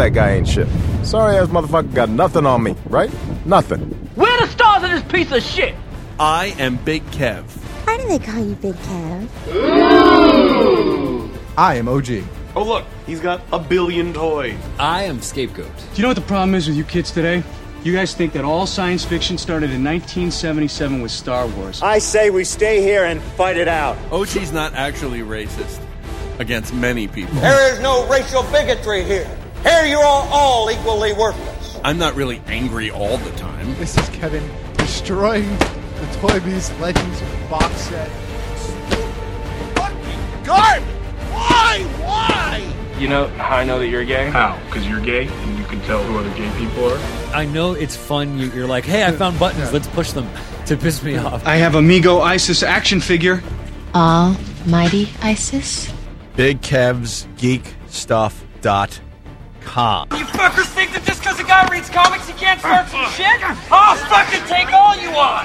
that guy ain't shit. Sorry ass motherfucker got nothing on me, right? Nothing. Where the stars in this piece of shit? I am Big Kev. Why do they call you Big Kev? I am OG. Oh look, he's got a billion toys. I am Scapegoat. Do you know what the problem is with you kids today? You guys think that all science fiction started in 1977 with Star Wars. I say we stay here and fight it out. OG's not actually racist against many people. There is no racial bigotry here. Here you are all equally worthless. I'm not really angry all the time. This is Kevin destroying the Toy Biz Legends box set. Fucking garbage! Why? You know how I know that you're gay? How? Because you're gay and you can tell who other gay people are? I know it's fun. You're like, hey, I found buttons. Let's push them to piss me off. I have Amigo ISIS action figure. Almighty ISIS? BigKevsGeekStuff.com. You fuckers think that just because a guy reads comics he can't start some shit? I'll fucking take all you want!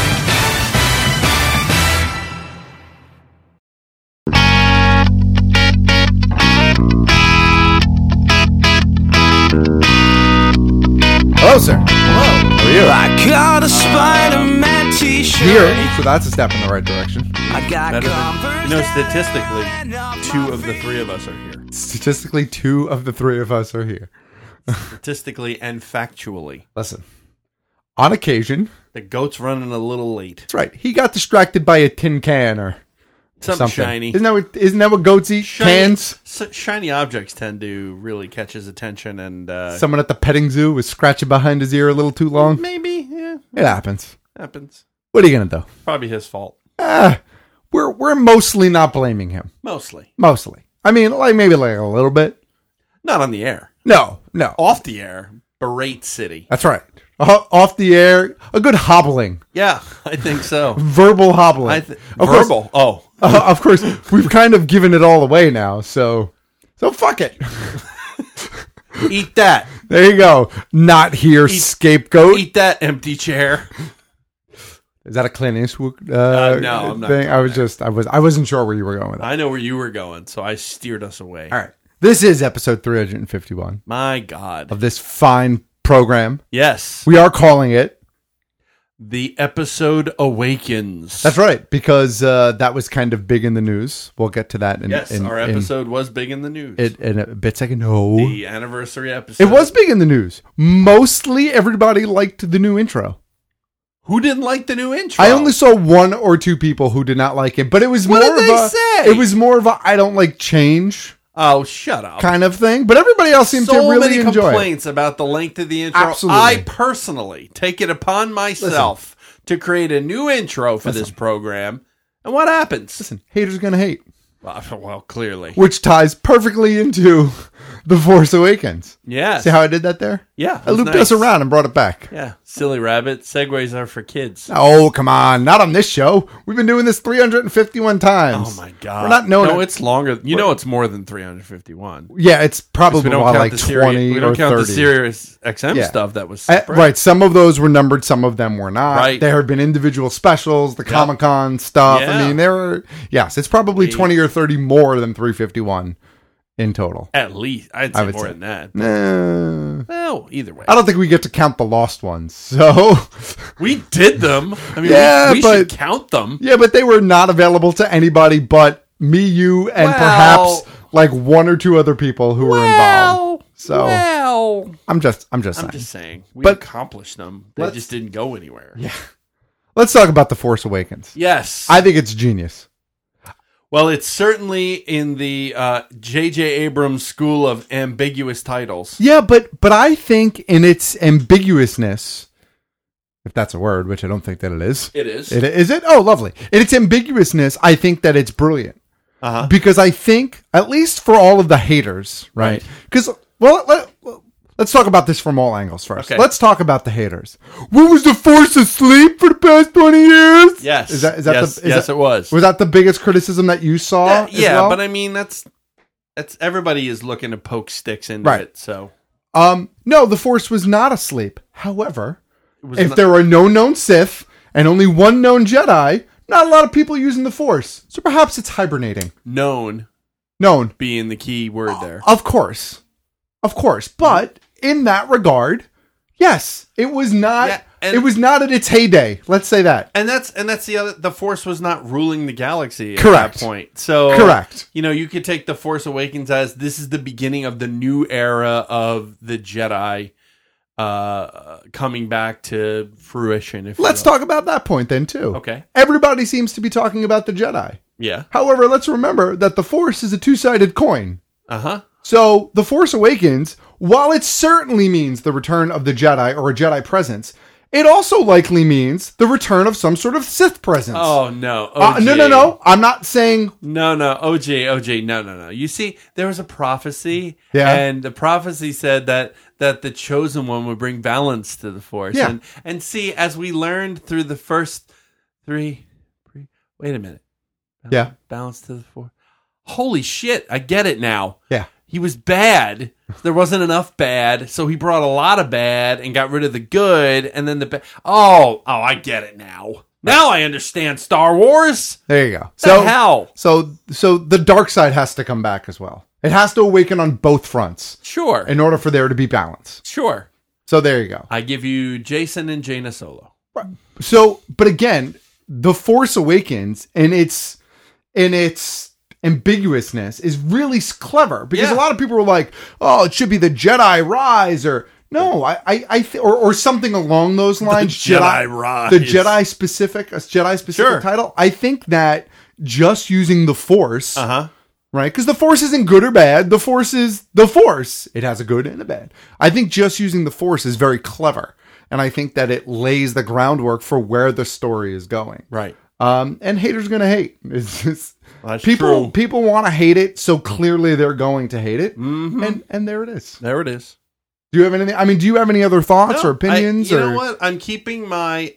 Hello, sir. Hello. How are you? I got a Spider-Man t-shirt. Here, so that's a step in the right direction. I got Statistically, two of the three of us are here. Statistically, two of the three of us are here. Statistically and factually. Listen, on occasion, the goat's running a little late. That's right. He got distracted by a tin can or something shiny. Isn't that what goats eat? Cans? Shiny objects tend to really catch his attention, and someone at the petting zoo was scratching behind his ear a little too long. Maybe, yeah. It happens. What are you gonna do? Probably his fault. We're mostly not blaming him. Mostly. I mean, maybe a little bit. Not on the air. No. Off the air, berate City. That's right. Off the air, a good hobbling. Yeah, I think so. Verbal hobbling. Verbal. Of course, we've kind of given it all away now, so fuck it. Eat that. There you go. Not here, scapegoat. Eat that empty chair. Is that a Clint Eastwood no, I'm not. thing? I wasn't sure where you were going with that. I know where you were going, so I steered us away. All right. This is episode 351. My God. Of this fine program. Yes. We are calling it The Episode Awakens. That's right, because that was kind of big in the news. We'll get to that. Our episode was big in the news. In a bit second. No. The anniversary episode. It was big in the news. Mostly everybody liked the new intro. Who didn't like the new intro? I only saw one or two people who did not like it, but it was what more did of they a say? It was more of a I don't like change. Oh, shut up. Kind of thing. But everybody else seemed to really enjoy it. So many complaints about the length of the intro. Absolutely. I personally take it upon myself to create a new intro for this program. And what happens? Listen, haters gonna hate. Well, clearly. Which ties perfectly into The Force Awakens. Yes. See how I did that there? Yeah. I looped us around and brought it back. Yeah. Silly rabbit. Segues are for kids. Oh, come on. Not on this show. We've been doing this 351 times. Oh, my God. We're not knowing it's longer. You know it's more than 351. Yeah, it's probably more like 20 we don't or count 30. the Sirius XM stuff that was separate. Right. Some of those were numbered. Some of them were not. Right. There have been individual specials, the Comic-Con stuff. Yeah. I mean, there were... Yes, it's probably 20 or 30 more than 351 in total. At least. I'd say more than that. Well, either way. I don't think we get to count the lost ones. So we did them. I mean, we should count them. Yeah, but they were not available to anybody but me, you, and perhaps like one or two other people who were involved. So I'm just saying. We accomplished them. They just didn't go anywhere. Yeah. Let's talk about The Force Awakens. Yes. I think it's genius. Well, it's certainly in the J.J. Abrams school of ambiguous titles. Yeah, but I think in its ambiguousness, if that's a word, which I don't think that it is. It is. Is it? Oh, lovely. In its ambiguousness, I think that it's brilliant. Because I think, at least for all of the haters, right? Because, let's talk about this from all angles first. Okay. Let's talk about the haters. What, was the Force asleep for the past 20 years? Yes. Yes, it was. Was that the biggest criticism that you saw? Yeah, but I mean, that's everybody is looking to poke sticks into it. So, no, the Force was not asleep. However, if there are no known Sith and only one known Jedi, not a lot of people using the Force. So perhaps it's hibernating. Known Known being the key word there. Of course. Of course. But in that regard, yes, it was not. Yeah, and- it was not at its heyday. Let's say that. And that's the other. The Force was not ruling the galaxy at Correct. that point. So Correct. You know, you could take the Force Awakens as this is the beginning of the new era of the Jedi coming back to fruition. If Let's talk about that point then too. Okay. Everybody seems to be talking about the Jedi. Yeah. However, let's remember that the Force is a two-sided coin. Uh-huh. So the Force Awakens, while it certainly means the return of the Jedi or a Jedi presence, it also likely means the return of some sort of Sith presence. Oh, no. OJ. No. I'm not saying... No. OJ, no. You see, there was a prophecy, Yeah. and the prophecy said that the chosen one would bring balance to the Force. Yeah. And see, as we learned through the first three... Wait a minute. Balance to the Force. Holy shit, I get it now. Yeah. He was bad. There wasn't enough bad, so he brought a lot of bad and got rid of the good, and then the bad. Oh, I get it now. Now I understand Star Wars. There you go. The hell? So the dark side has to come back as well. It has to awaken on both fronts. Sure. In order for there to be balance. Sure. So there you go. I give you Jason and Jaina Solo. So, but again, The Force Awakens and its ambiguousness is really clever because a lot of people were like, "Oh, it should be the Jedi Rise," or no, or something along those lines. Jedi Rise, the Jedi specific title. I think that just using the Force, right? Because the Force isn't good or bad. The Force is the Force. It has a good and a bad. I think just using the Force is very clever, and I think that it lays the groundwork for where the story is going. Right. And haters are gonna hate. It's just. That's People true. want to hate it, so clearly they're going to hate it, and there it is. There it is. Do you have anything? I mean, do you have any other thoughts or opinions? You know what? I'm keeping my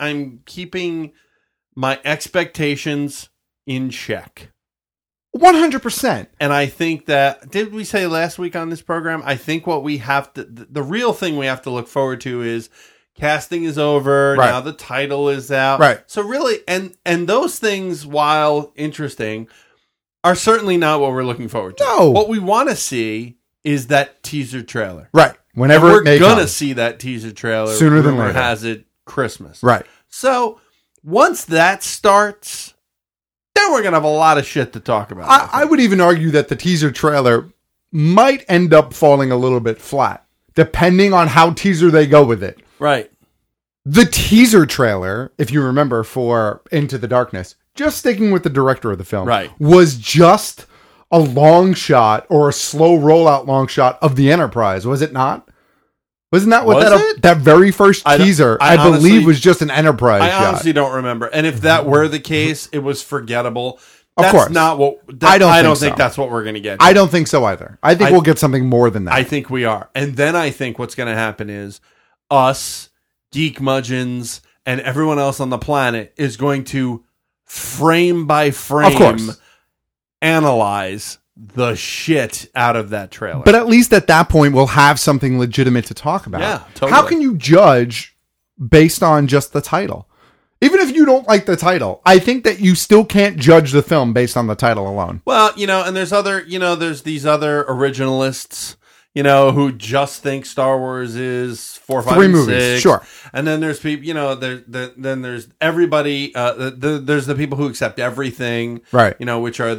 expectations in check. 100%. And I think that, did we say last week on this program? I think what we have to, the real thing we have to look forward to is casting is over. Right. Now the title is out. Right. So really, and those things, while interesting, are certainly not what we're looking forward to. No. What we want to see is that teaser trailer. Right. Whenever and it may we're going to come. see that teaser trailer Sooner than rumor later. has it Christmas. Right. So once that starts, then we're going to have a lot of shit to talk about. I would even argue that the teaser trailer might end up falling a little bit flat, depending on how teaser they go with it. Right. The teaser trailer, if you remember, for Into the Darkness, just sticking with the director of the film, right, was just a long shot or a slow rollout long shot of the Enterprise, was it not? Wasn't that what that very first teaser, I believe, was just an Enterprise shot? I honestly don't remember. And if that were the case, it was forgettable. Of That's course. not what... I don't think so. that's what we're going to get. I don't think so either. I think we'll get something more than that. I think we are. And then I think what's going to happen is us, Geek Mudgeons, and everyone else on the planet is going to frame by frame analyze the shit out of that trailer. But at least at that point, we'll have something legitimate to talk about. Yeah, totally. How can you judge based on just the title? Even if you don't like the title, I think that you still can't judge the film based on the title alone. Well, and there's these other originalists, who just think Star Wars is 4, 5, 3 and movies, 6. sure. And then there's people, then there's everybody, there's the people who accept everything, right? Which are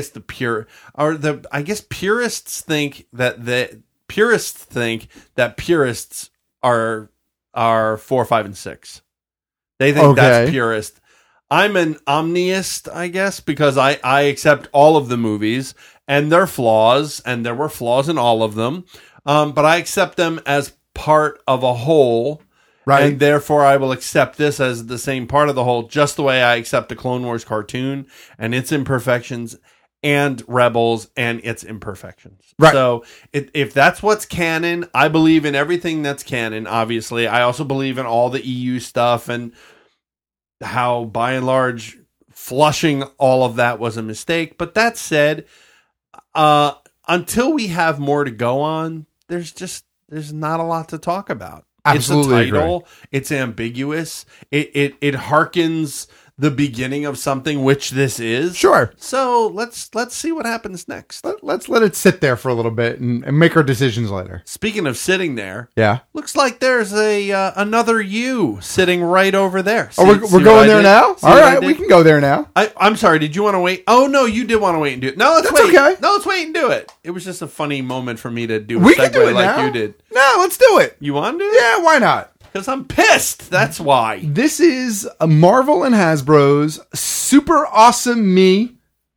purists think that purists are 4, 5, and 6. They think that's purist. I'm an omniist, I guess, because I accept all of the movies and their flaws, and there were flaws in all of them, but I accept them as part of a whole, right? And therefore I will accept this as the same part of the whole, just the way I accept the Clone Wars cartoon and its imperfections, and Rebels and its imperfections. Right. So if that's what's canon, I believe in everything that's canon, obviously. I also believe in all the EU stuff and how, by and large, flushing all of that was a mistake. But that said, until we have more to go on, there's not a lot to talk about. Absolutely it's a title. agree. It's ambiguous. It harkens the beginning of something, which this is. Sure. So let's see what happens next. Let's let it sit there for a little bit and make our decisions later. Speaking of sitting there, yeah, looks like there's another you sitting right over there. See, we're going there now? All right, we can go there now. I'm sorry, did you want to wait? Oh, no, you did want to wait and do it. No, let's wait. Okay. No, let's wait and do it. It was just a funny moment for me to do a segue like you did. No, let's do it. You want to do it? Yeah, why not? Because I'm pissed. That's why. This is a Marvel and Hasbro's Super Awesome Me.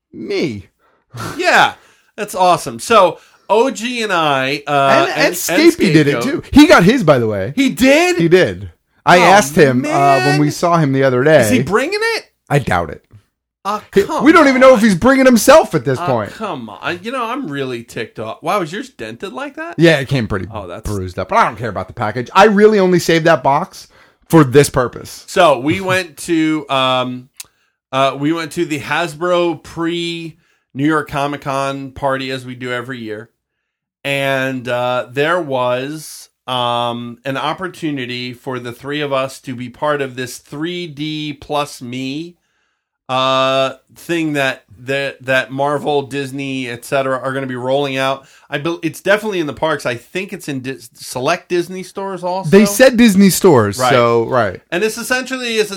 Yeah, that's awesome. So OG and I and Scapey did it too. He got his, by the way. He did? He did. I asked him when we saw him the other day. Is he bringing it? I doubt it. We don't even know if he's bringing himself at this point. Come on. I'm really ticked off. Wow, was yours dented like that? Yeah, it came pretty bruised up. But I don't care about the package. I really only saved that box for this purpose. So we went to the Hasbro pre-New York Comic Con party, as we do every year. And there was an opportunity for the three of us to be part of this 3D plus me thing that Marvel, Disney, etc. are going to be rolling out. It's definitely in the parks. I think it's in select Disney stores also. They said Disney stores, right. So right. And it's essentially it's a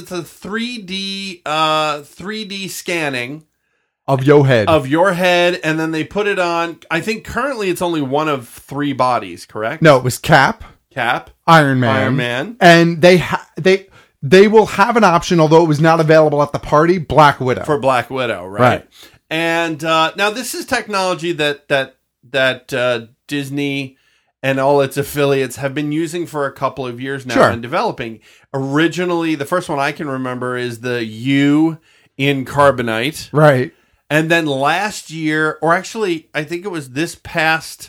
3D scanning of your head, and then they put it on. I think currently it's only one of three bodies. Correct? No, it was Cap, Iron Man, and they will have an option, although it was not available at the party, Black Widow. For Black Widow, right. And now this is technology that Disney and all its affiliates have been using for a couple of years now and developing. Originally, the first one I can remember is the U in Carbonite. Right. And then last year, or actually, I think it was this past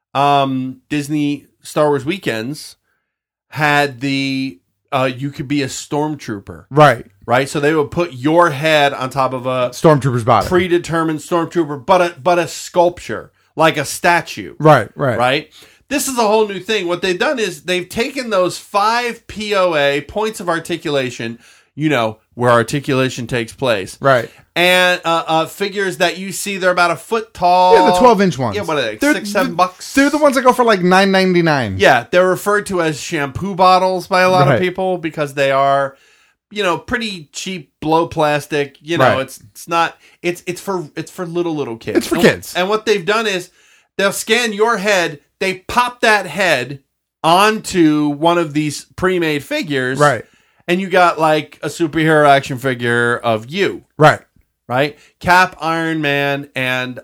Disney Star Wars Weekends, had the... you could be a stormtrooper. Right. So they would put your head on top of a stormtrooper's body. Predetermined stormtrooper, but a sculpture, like a statue. Right. This is a whole new thing. What they've done is they've taken those 5 POA, points of articulation, where articulation takes place. Right. And figures that you see, they're about a foot tall. Yeah, the 12-inch ones. Yeah, what are they? $6-7? They're the ones that go for like $9.99. Yeah, they're referred to as shampoo bottles by a lot of people because they are, pretty cheap blow plastic. It's not. It's for little kids. It's for kids. And what they've done is they'll scan your head. They pop that head onto one of these pre-made figures. Right. And you got like a superhero action figure of you. Right? Cap, Iron Man, and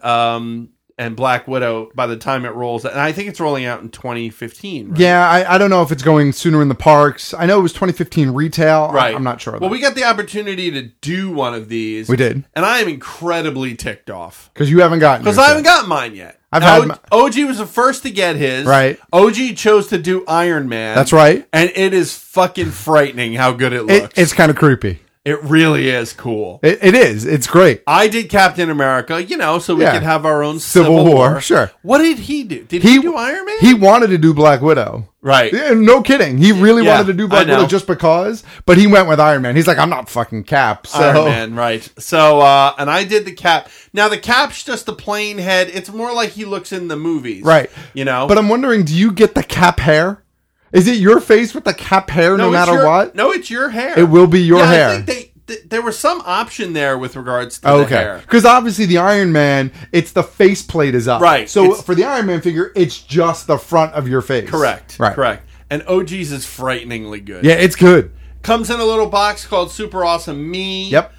Black Widow by the time it rolls. And I think it's rolling out in 2015. Right? Yeah, I don't know if it's going sooner in the parks. I know it was 2015 retail. Right. I'm not sure. Well, we got the opportunity to do one of these. We did. And I am incredibly ticked off. Because you haven't gotten Because I haven't gotten mine yet. OG was the first to get his. Right. OG chose to do Iron Man. That's right. And it is fucking frightening how good it looks. It's kind of creepy. It really is cool. It is. It's great. I did Captain America, so we could have our own Civil War. Sure. What did he do? Did he do Iron Man? He wanted to do Black Widow. Right. Yeah, no kidding. He really wanted to do Black Widow just because, but he went with Iron Man. He's like, I'm not fucking Cap. So. Iron Man, right. So, and I did the Cap. Now, the Cap's just a plain head. It's more like he looks in the movies. Right. But I'm wondering, do you get the Cap hair? Is it your face with the Cap hair no matter what? No, it's your hair. It will be your hair. I think there was some option there with regards to the hair. Because obviously the Iron Man, it's the faceplate is up. Right. So for the Iron Man figure, it's just the front of your face. Correct. Right. Correct. And OG's is frighteningly good. Yeah, it's good. Comes in a little box called Super Awesome Me. Yep.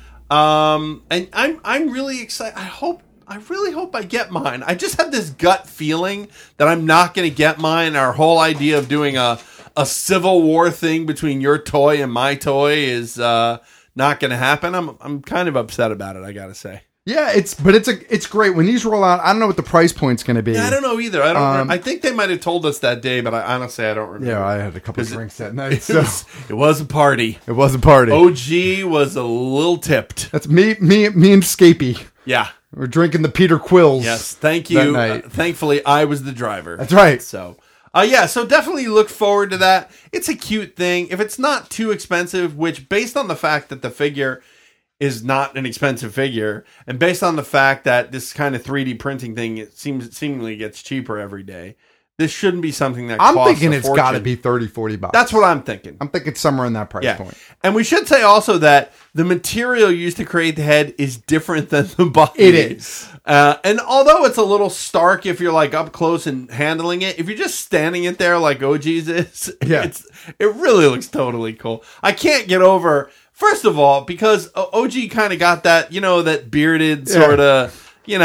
And I'm really excited. I really hope I get mine. I just have this gut feeling that I'm not going to get mine. Our whole idea of doing a Civil War thing between your toy and my toy is not going to happen. I'm kind of upset about it, I got to say. Yeah, it's great when these roll out. I don't know what the price point's going to be. Yeah, I don't know either. I think they might have told us that day, but I honestly don't remember. Yeah, I had a couple of drinks that night. It was a party. It was a party. OG was a little tipped. That's me and Scapey. Yeah. We're drinking the Peter Quills. Yes, thank you. Thankfully, I was the driver. That's right. So, so definitely look forward to that. It's a cute thing. If it's not too expensive, which based on the fact that the figure is not an expensive figure, and based on the fact that this kind of 3D printing thing, it seemingly gets cheaper every day. This shouldn't be something that I'm costs thinking a it's fortune. got to be $30-$40. That's what I'm thinking. I'm thinking somewhere in that price point. And we should say also that the material used to create the head is different than the body. It is. And although it's a little stark if you're like up close and handling it, if you're just standing it there like OG's is, it really looks totally cool. I can't get over, first of all, because OG kind of got that, that bearded sort of,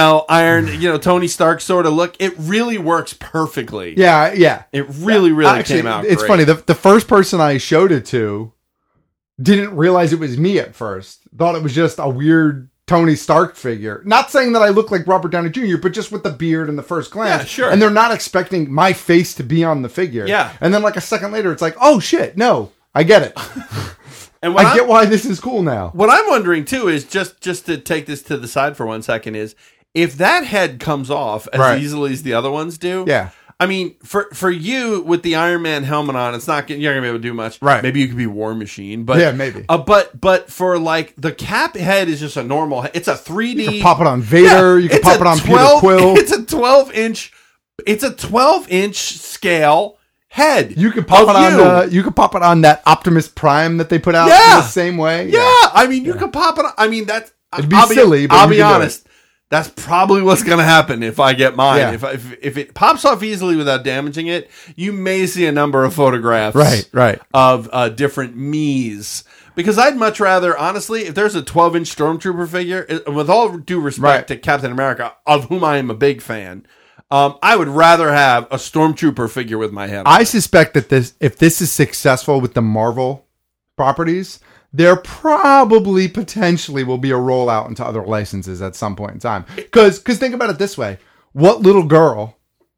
iron, Tony Stark sort of look. It really works perfectly. Yeah. It really came out It's great. funny. The first person I showed it to didn't realize it was me at first. Thought it was just a weird Tony Stark figure. Not saying that I look like Robert Downey Jr., but just with the beard and the first glance. Yeah, sure. And they're not expecting my face to be on the figure. Yeah. And then like a second later, it's like, oh shit, no, I get it. And I get why this is cool now. What I'm wondering too is just to take this to the side for 1 second is if that head comes off as easily as the other ones do. Yeah. I mean, for you with the Iron Man helmet on, you're not gonna be able to do much. Right. Maybe you could be War Machine, but yeah, maybe. But for like the Cap head is just a normal. It's a 3D. You can pop it on Vader. You can pop it on Peter Quill. It's a 12-inch. It's a 12-inch scale head. You can pop it on. You can pop it on that Optimus Prime that they put out in the same way. Yeah, I mean, you could pop it on. I mean, that's it'd be silly. But I'll be honest. That's probably what's going to happen if I get mine. Yeah. If it pops off easily without damaging it, you may see a number of photographs right. of different me's. Because I'd much rather, honestly, if there's a 12-inch Stormtrooper figure, with all due respect to Captain America, of whom I am a big fan, I would rather have a Stormtrooper figure with my head on. I suspect that if this is successful with the Marvel properties, there probably potentially will be a rollout into other licenses at some point in time. Because think about it this way. What little girl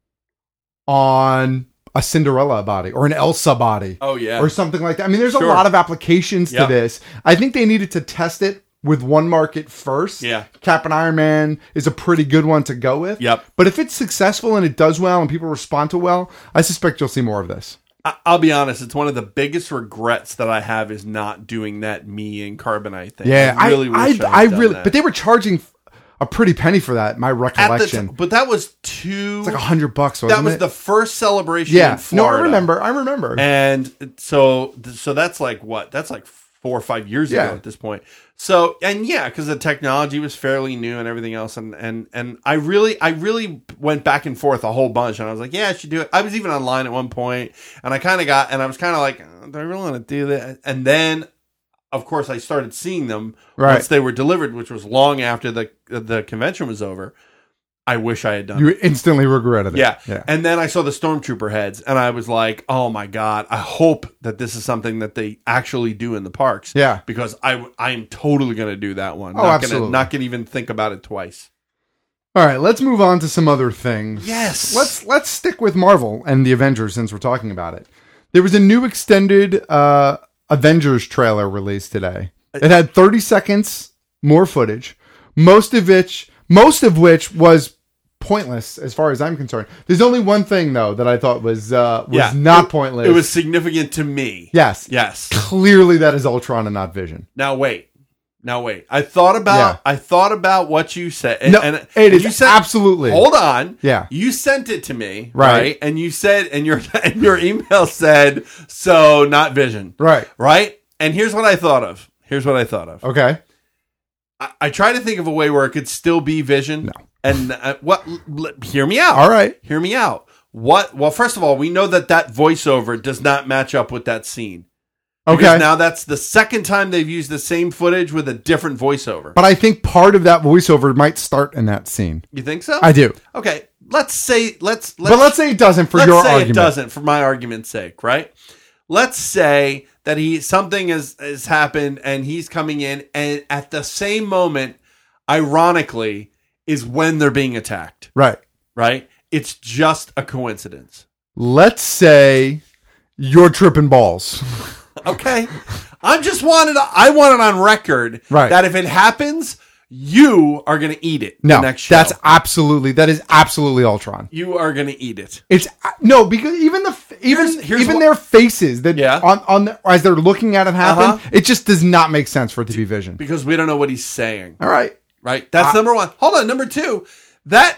on a Cinderella body or an Elsa body or something like that? I mean, there's a lot of applications to this. I think they needed to test it with one market first. Yeah. Cap and Iron Man is a pretty good one to go with. Yep. But if it's successful and it does well and people respond to well, I suspect you'll see more of this. I'll be honest, it's one of the biggest regrets that I have is not doing that me and Carbonite thing. Yeah, I really wish I really that. But they were charging a pretty penny for that, my recollection. But that was it's like $100, wasn't it? That was the first celebration in Florida. No, I remember. And so that's like what? That's like 4 or 5 years ago at this point. So, and because the technology was fairly new and everything else. And I really went back and forth a whole bunch. And I was like, I should do it. I was even online at one point and I was kind of like, do I really want to do that? And then, of course, I started seeing them once they were delivered, which was long after the convention was over. I wish I had done it. You instantly regretted it. Yeah. And then I saw the Stormtrooper heads, and I was like, oh my God, I hope that this is something that they actually do in the parks. Yeah. Because I'm totally going to do that one. Absolutely. Not going to even think about it twice. All right, let's move on to some other things. Yes. Let's stick with Marvel and the Avengers since we're talking about it. There was a new extended Avengers trailer released today. It had 30 seconds more footage, most of which was pointless as far as I'm concerned. There's only one thing though that I thought was not pointless. It was significant to me. Yes. Clearly that is Ultron and not Vision. Now wait. I thought about what you said. It is absolutely. Hold on. Yeah. You sent it to me, right? And you said, and your email said, so not Vision. Right? And here's what I thought of. Okay. I try to think of a way where it could still be Vision. No. And hear me out. All right. Hear me out. Well, first of all, we know that voiceover does not match up with that scene. Okay. Because now that's the second time they've used the same footage with a different voiceover. But I think part of that voiceover might start in that scene. You think so? I do. Okay. Let's say it doesn't for your argument. Let's say it doesn't for my argument's sake, right? Let's say that something has happened and he's coming in, and at the same moment, ironically, is when they're being attacked. Right? It's just a coincidence. Let's say you're tripping balls. Okay. I want it on record that if it happens, You are going to eat it. No, the next show. that is absolutely Ultron. You are going to eat it. It's no, because even their faces that as they're looking at it happen, it just does not make sense for it to be Vision. Because we don't know what he's saying. All right. Right? That's number one. Hold on, number two. That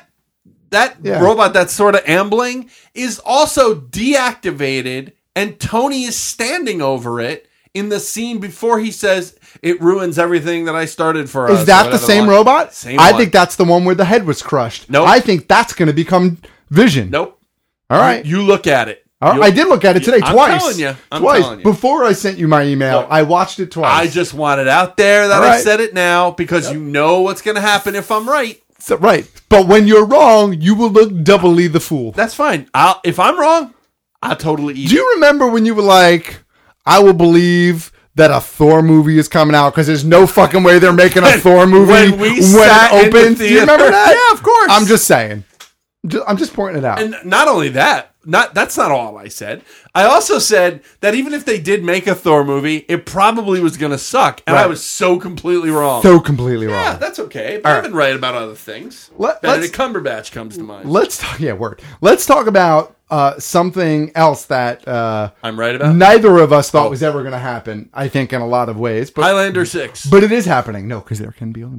robot that's sort of ambling is also deactivated, and Tony is standing over it in the scene before he says it ruins everything that I started for us. Is that the same robot? Same I one. think that's the one where the head was crushed. Nope. I think that's going to become Vision. Nope. All right. You look at it. I did look at it today twice. I'm telling you. Before I sent you my email, I watched it twice. I just want it out there that I said it now because you know what's going to happen if I'm right. So, right. But when you're wrong, you will look doubly the fool. That's fine. If I'm wrong, I'll totally eat it. Do you remember when you were like, I will believe that a Thor movie is coming out because there's no fucking way they're making a Thor movie when it opens? Do you remember that? Yeah, of course. I'm just saying. I'm just pointing it out. And not only that, that's not all I said. I also said that even if they did make a Thor movie, it probably was going to suck. And I was so completely wrong. So completely wrong. Yeah, that's okay. But I've been right about other things. Benedict Cumberbatch comes to mind. Let's talk about something else that I'm right about. Neither of us thought was ever going to happen, I think, in a lot of ways. But, Highlander 6. But it is happening. No, because there can be only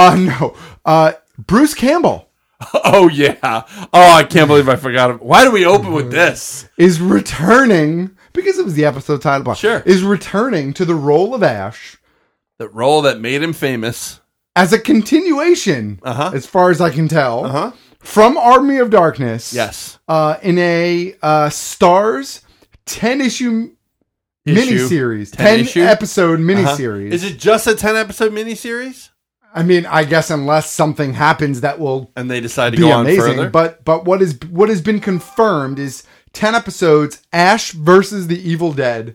one. Bruce Campbell. Oh, yeah. Oh, I can't believe I forgot him. Why do we open with this? Is returning, because it was the episode title. Sure. Is returning to the role of Ash. The role that made him famous. As a continuation, as far as I can tell, from Army of Darkness. Yes. In a Starz 10-issue miniseries. 10-episode miniseries. Is it just a 10-episode miniseries? I mean, I guess unless something happens that will and they decide to go on further. But what has been confirmed is 10 episodes. Ash versus the Evil Dead.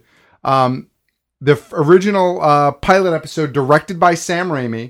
The original pilot episode directed by Sam Raimi,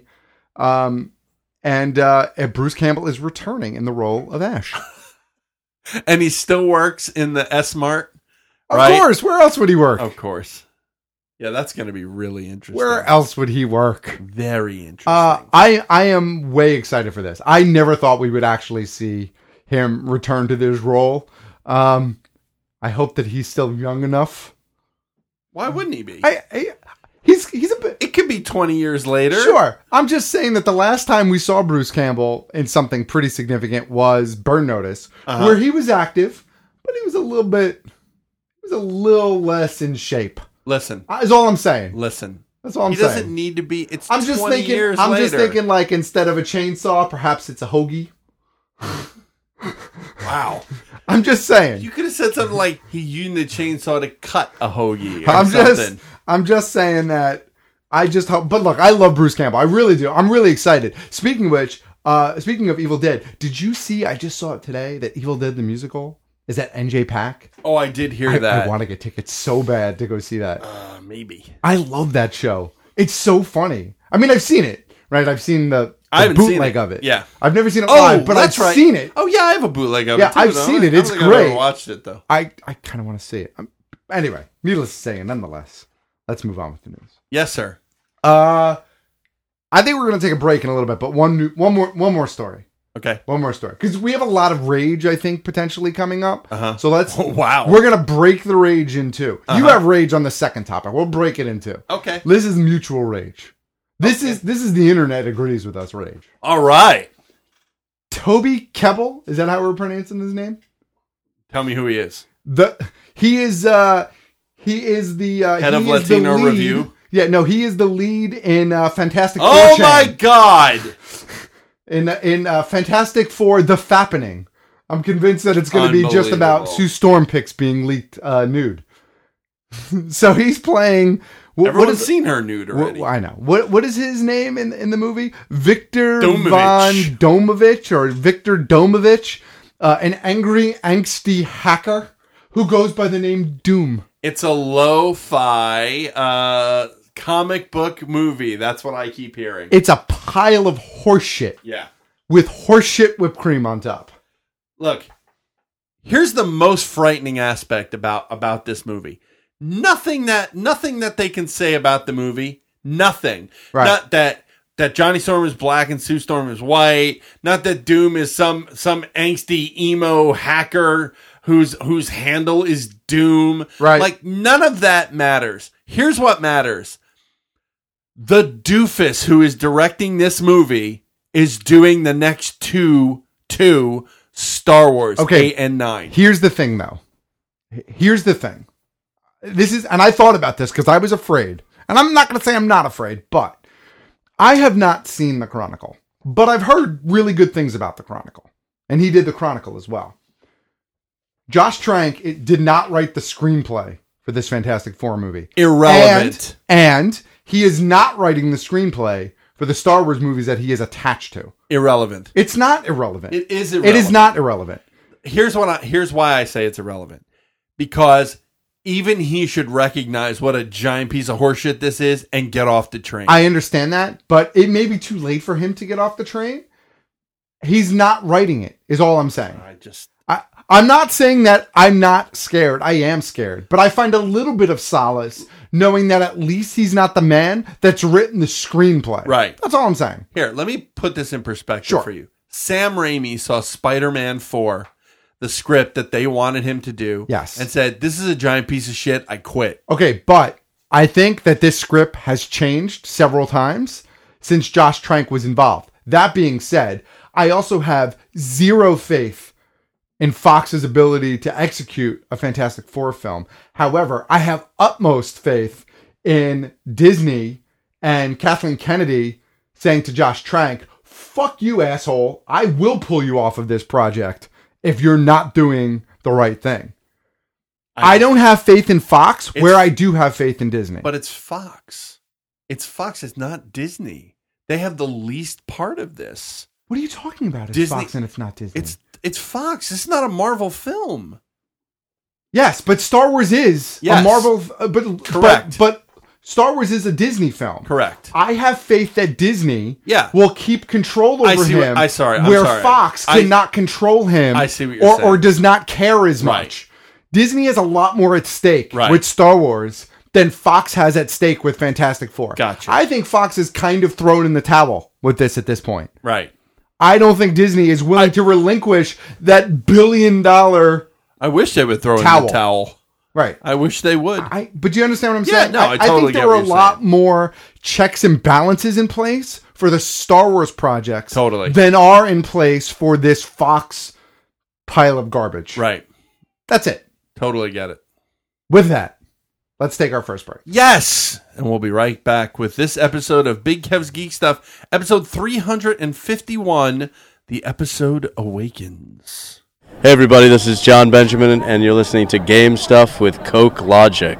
and Bruce Campbell is returning in the role of Ash. And he still works in the S-Mart. Of course. Where else would he work? Of course. Yeah, that's going to be really interesting. Where else would he work? Very interesting. I am way excited for this. I never thought we would actually see him return to this role. I hope that he's still young enough. Why wouldn't he be? He's a bit. It could be 20 years later. Sure. I'm just saying that the last time we saw Bruce Campbell in something pretty significant was Burn Notice, where he was active, but he was a little less in shape. Listen. That's all I'm saying. Listen. That's all I'm saying. He doesn't need to be. I'm just thinking like instead of a chainsaw, perhaps it's a hoagie. Wow. I'm just saying. You could have said something like he used the chainsaw to cut a hoagie or something. I'm just saying that I just hope. But look, I love Bruce Campbell. I really do. I'm really excited. Speaking of which, speaking of Evil Dead, did you see? I just saw it today that Evil Dead the musical is at NJ-PAC. Oh, I did hear that. I want to get tickets so bad to go see that. Maybe. I love that show. It's so funny. I mean, I've seen it, right? I've seen the bootleg of it. Yeah. I've never seen it live, but I've seen it. Oh, yeah, I have a bootleg of it, too. Yeah, I've seen it. It's great. I've never watched it, though. I kind of want to see it. Anyway, needless to say, nonetheless, let's move on with the news. Yes, sir. I think we're going to take a break in a little bit, but one more story. Okay. One more story. Because we have a lot of rage, I think, potentially coming up. So let's... Oh, wow. We're going to break the rage in two. You have rage on the second topic. We'll break it in two. Okay. This is mutual rage. This is the internet agrees with us rage. All right. Toby Kebbell. Is that how we're pronouncing his name? Tell me who he is. He is the... Head of Latino Review? Yeah, no, he is the lead in Fantastic Four. Oh, my God! In Fantastic Four, The Fappening. I'm convinced that it's going to be just about Sue Storm pics being leaked nude. So he's playing... Everyone's seen her nude already. I know. What is his name in the movie? Victor Von Domovich or Victor Domovich, an angry, angsty hacker who goes by the name Doom. It's a lo-fi comic book movie. That's what I keep hearing. It's a pile of horseshit. Yeah. With horseshit whipped cream on top. Look, here's the most frightening aspect about this movie. Nothing that they can say about the movie. Nothing. Right. Not that that Johnny Storm is black and Sue Storm is white. Not that Doom is some angsty emo hacker whose handle is Doom. Right. Like, none of that matters. Here's what matters. The doofus who is directing this movie is doing the next two Star Wars 8 and 9. Here's the thing, though. Here's the thing. And I thought about this because I was afraid. And I'm not going to say I'm not afraid, but I have not seen The Chronicle. But I've heard really good things about The Chronicle. And he did The Chronicle as well. Josh Trank did not write the screenplay for this Fantastic Four movie. Irrelevant. And he is not writing the screenplay for the Star Wars movies that he is attached to. Irrelevant. It's not irrelevant. It is irrelevant. It is not irrelevant. Here's why I say it's irrelevant. Because even he should recognize what a giant piece of horseshit this is and get off the train. I understand that, but it may be too late for him to get off the train. He's not writing it, is all I'm saying. I'm not saying that I'm not scared. I am scared. But I find a little bit of solace knowing that at least he's not the man that's written the screenplay. Right. That's all I'm saying. Here, let me put this in perspective for you. Sam Raimi saw Spider-Man 4, the script that they wanted him to do. Yes. And said, this is a giant piece of shit. I quit. Okay, but I think that this script has changed several times since Josh Trank was involved. That being said, I also have zero faith in Fox's ability to execute a Fantastic Four film. However, I have utmost faith in Disney and Kathleen Kennedy saying to Josh Trank, fuck you, asshole. I will pull you off of this project if you're not doing the right thing. I don't have faith in Fox where I do have faith in Disney. But it's Fox. It's Fox. It's not Disney. They have the least part of this. What are you talking about? It's Disney, Fox and it's not Disney. It's Fox. It's not a Marvel film. Yes, but Star Wars is a Marvel. Correct. But Star Wars is a Disney film. Correct. I have faith that Disney will keep control over him. I'm sorry. Fox cannot control him. I see what you're saying. Or does not care as much. Disney has a lot more at stake with Star Wars than Fox has at stake with Fantastic Four. Gotcha. I think Fox is kind of thrown in the towel with this at this point. Right. I don't think Disney is willing to relinquish that $1 billion. I wish they would throw in the towel. Right. I wish they would. But do you understand what I'm saying? No, I totally think there were a lot more checks and balances in place for the Star Wars projects than are in place for this Fox pile of garbage. Right. That's it. Totally get it. With that, let's take our first break. Yes! And we'll be right back with this episode of Big Kev's Geek Stuff, episode 351, The Episode Awakens. Hey everybody, this is John Benjamin, and you're listening to Game Stuff with Coke Logic.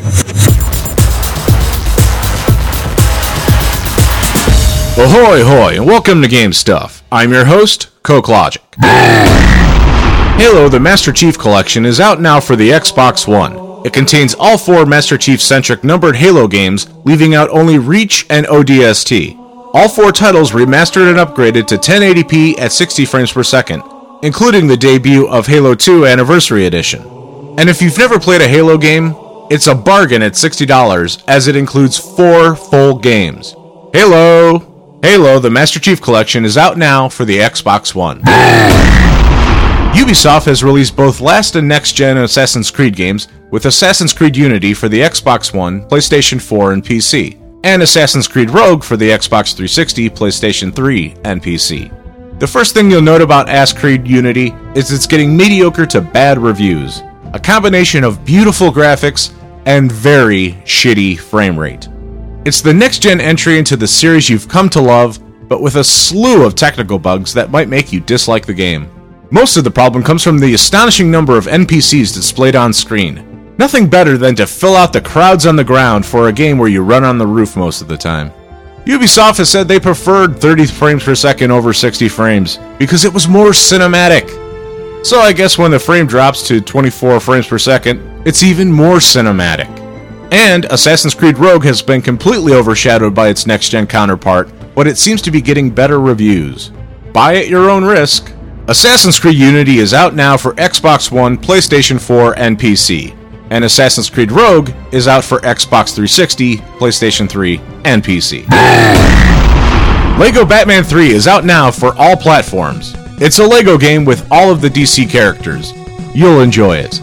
Ahoy hoy, and welcome to Game Stuff. I'm your host, Coke Logic. Halo, the Master Chief Collection, is out now for the Xbox One. It contains all 4 Master Chief-centric numbered Halo games, leaving out only Reach and ODST. All 4 titles remastered and upgraded to 1080p at 60 frames per second, including the debut of Halo 2 Anniversary Edition. And if you've never played a Halo game, it's a bargain at $60, as it includes 4 full games. Halo, the Master Chief Collection, is out now for the Xbox One. Ubisoft has released both last and next-gen Assassin's Creed games, with Assassin's Creed Unity for the Xbox One, PlayStation 4, and PC, and Assassin's Creed Rogue for the Xbox 360, PlayStation 3, and PC. The first thing you'll note about Assassin's Creed Unity is it's getting mediocre to bad reviews, a combination of beautiful graphics and very shitty frame rate. It's the next-gen entry into the series you've come to love, but with a slew of technical bugs that might make you dislike the game. Most of the problem comes from the astonishing number of NPCs displayed on screen. Nothing better than to fill out the crowds on the ground for a game where you run on the roof most of the time. Ubisoft has said they preferred 30 frames per second over 60 frames because it was more cinematic. So I guess when the frame drops to 24 frames per second, it's even more cinematic. And Assassin's Creed Rogue has been completely overshadowed by its next-gen counterpart, but it seems to be getting better reviews. Buy at your own risk. Assassin's Creed Unity is out now for Xbox One, PlayStation 4, and PC. And Assassin's Creed Rogue is out for Xbox 360, PlayStation 3, and PC. Lego Batman 3 is out now for all platforms. It's a Lego game with all of the DC characters. You'll enjoy it.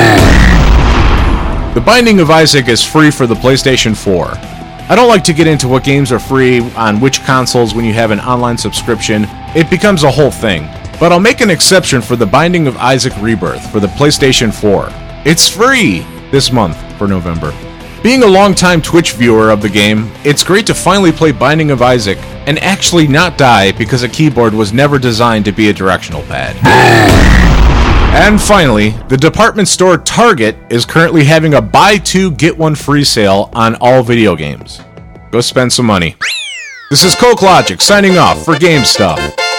The Binding of Isaac is free for the PlayStation 4. I don't like to get into what games are free on which consoles when you have an online subscription. It becomes a whole thing. But I'll make an exception for The Binding of Isaac Rebirth for the PlayStation 4. It's free this month for November. Being a longtime Twitch viewer of the game, it's great to finally play Binding of Isaac and actually not die because a keyboard was never designed to be a directional pad. And finally, the department store Target is currently having a buy two, get one free sale on all video games. Go spend some money. This is Coke Logic signing off for Game Stuff.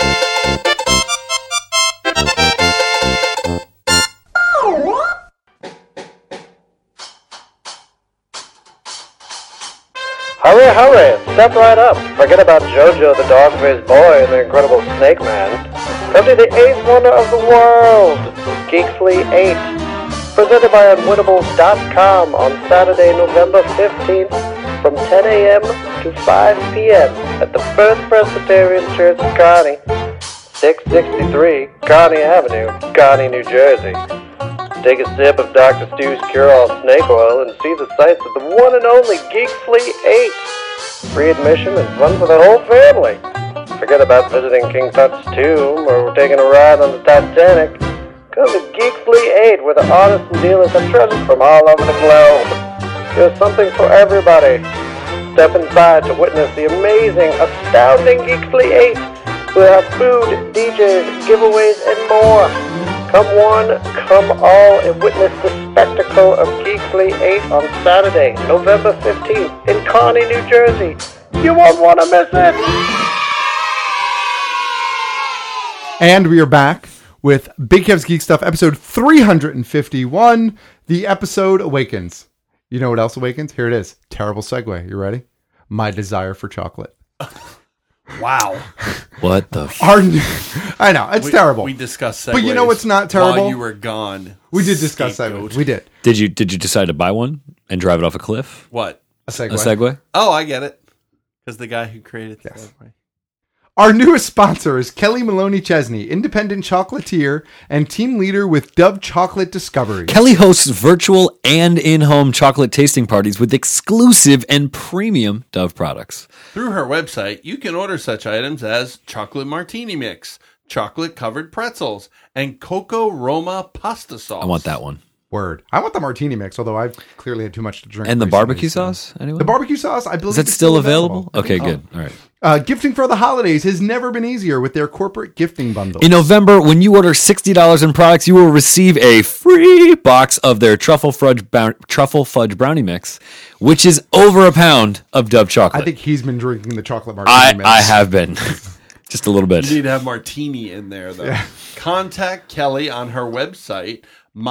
Hurry, hurry! Step right up. Forget about JoJo the Dog-Faced Boy and the Incredible Snake Man. Come to the 8th wonder of the world, Geek Fleet 8, presented by Unwinnables.com on Saturday, November 15th from 10 a.m. to 5 p.m. at the First Presbyterian Church of Kearney, 663 Kearney Avenue, Kearney, New Jersey. Take a sip of Dr. Stu's Cure-All Snake Oil and see the sights of the one and only Geek Fleet 8. Free admission and fun for the whole family. Forget about visiting King Tut's tomb or taking a ride on the Titanic. Come to Geek Fleet 8 where the artists and dealers have treasures from all over the globe. There's something for everybody. Step inside to witness the amazing, astounding Geek Fleet 8. We'll have food, DJs, giveaways, and more. Come one, come all, and witness the spectacle of Geek Fleet 8 on Saturday, November 15th in Kearney, New Jersey. You won't want to miss it! And we are back with Big Kev's Geek Stuff, episode 351. The episode awakens. You know what else awakens? Here it is. Terrible segue. You ready? My desire for chocolate. Wow. What the I know, it's terrible. We discussed segues. But you know what's not terrible? While you were gone. We did discuss segues. We did. Did you decide to buy one and drive it off a cliff? What? A segue. A segue? Oh, I get it. Because the guy who created the segue. Our newest sponsor is Kelly Maloney Chesney, independent chocolatier and team leader with Dove Chocolate Discovery. Kelly hosts virtual and in-home chocolate tasting parties with exclusive and premium Dove products. Through her website, you can order such items as chocolate martini mix, chocolate-covered pretzels, and Coco Roma pasta sauce. I want that one. Word. I want the martini mix, although I've clearly had too much to drink. And the recently, barbecue sauce? Anyway? The barbecue sauce, I believe. Is that still available? Okay, good. All right. Gifting for the holidays has never been easier with their corporate gifting bundle. In November, when you order $60 in products, you will receive a free box of their truffle fudge brownie mix, which is over a pound of Dove chocolate. I think he's been drinking the chocolate martini mix. I have been. Just a little bit. You need to have martini in there, though. Yeah. Contact Kelly on her website,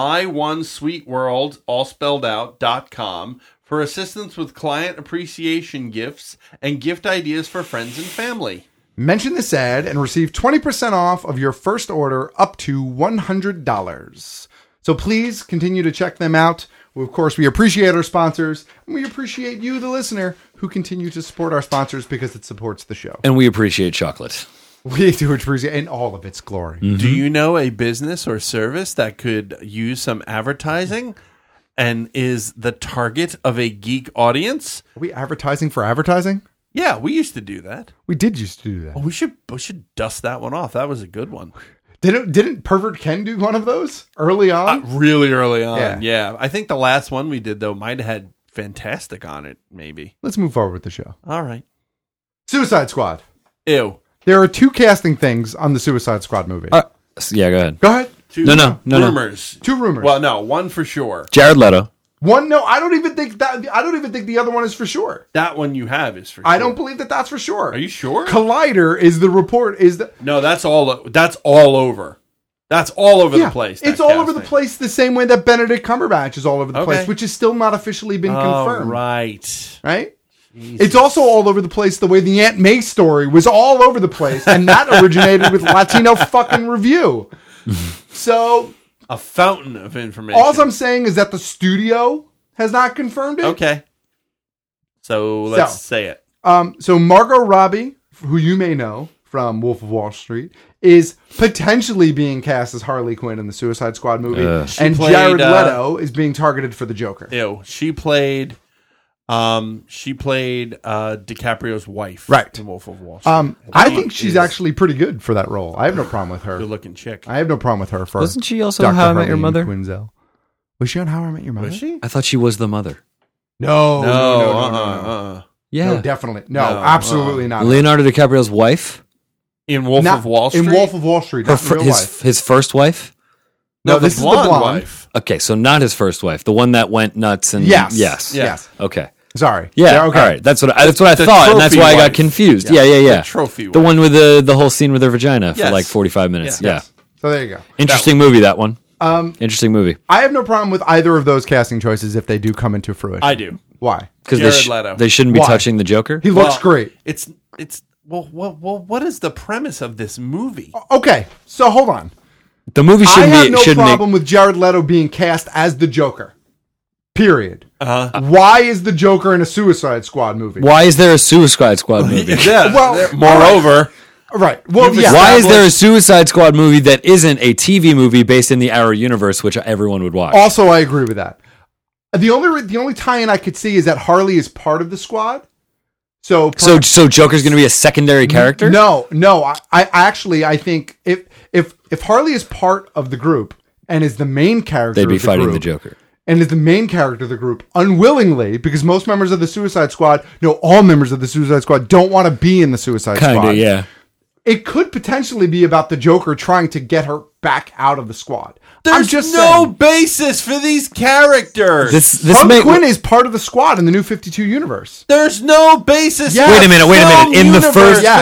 myonesweetworld, all spelled out, .com, for assistance with client appreciation gifts and gift ideas for friends and family. Mention this ad and receive 20% off of your first order up to $100. So please continue to check them out. Of course, we appreciate our sponsors, and we appreciate you, the listener, who continue to support our sponsors because it supports the show. And we appreciate chocolate. We do appreciate in all of its glory. Mm-hmm. Do you know a business or service that could use some advertising and is the target of a geek audience? Are we advertising for advertising? Yeah, we used to do that. We did used to do that. Oh, we should dust that one off. That was a good one. Didn't Pervert Ken do one of those early on? Really early on, yeah. I think the last one we did, though, might have had Fantastic on it, maybe. Let's move forward with the show. All right. Suicide Squad. Ew. There are two casting things on the Suicide Squad movie. Yeah, go ahead. Go ahead. No. Rumors. Two rumors. Well, no, one for sure. Jared Leto. One, no, I don't even think the other one is for sure. That one you have is for sure. I don't believe that's for sure. Are you sure? Collider is the report. No, that's all over. That's all over the place. It's all over the place the same way that Benedict Cumberbatch is all over the place, which has still not officially been confirmed. Right. Right? Jesus. It's also all over the place the way the Aunt May story was all over the place, and that originated with Latino fucking Review. So... a fountain of information. All I'm saying is that the studio has not confirmed it. Okay. So let's say it. So Margot Robbie who you may know from Wolf of Wall Street, is potentially being cast as Harley Quinn in the Suicide Squad movie. And Jared Leto is being targeted for the Joker. Ew. She played DiCaprio's wife, right, in Wolf of Wall Street. I think she's actually pretty good for that role. I have no problem with her. Good looking chick. I have no problem with her. For wasn't she also on How I Met Your Mother? Quinzel. Was she on How I Met Your Mother? Was she? I thought she was the mother. No. Yeah, no, definitely no, absolutely not. Leonardo DiCaprio's wife in Wolf of Wall Street. In Wolf of Wall Street, his first wife. No, this is the blonde wife. Okay, so not his first wife, the one that went nuts and yes. Okay. Sorry. Yeah. Okay. All right. That's what I thought, and that's why I got confused. Yeah. The trophy wife. The one with the whole scene with her vagina for like 45 minutes. Yeah. So there you go. Interesting movie, that one. Interesting movie. I have no problem with either of those casting choices if they do come into fruition. I do. Why? Because they shouldn't be touching the Joker. He looks great. What is the premise of this movie? Okay, so hold on. The movie shouldn't be. I have no problem with Jared Leto being cast as the Joker. Period. Why is the Joker in a Suicide Squad movie? Why is there a Suicide Squad movie? Moreover. Right. Well, yeah. Why is there a Suicide Squad movie that isn't a TV movie based in the Arrow universe, which everyone would watch? Also, I agree with that. The only tie-in I could see is that Harley is part of the squad. So Joker's going to be a secondary character? No. I think if Harley is part of the group and is the main character, they'd be of the fighting group, the Joker. And is the main character of the group unwillingly, because most members of the Suicide Squad, all members of the Suicide Squad don't want to be in the Suicide Squad. Kinda, yeah. It could potentially be about the Joker trying to get her back out of the squad. There's no basis for these characters. Harley Quinn is part of the squad in the New 52 universe. There's no basis. Yes. Wait a minute. In the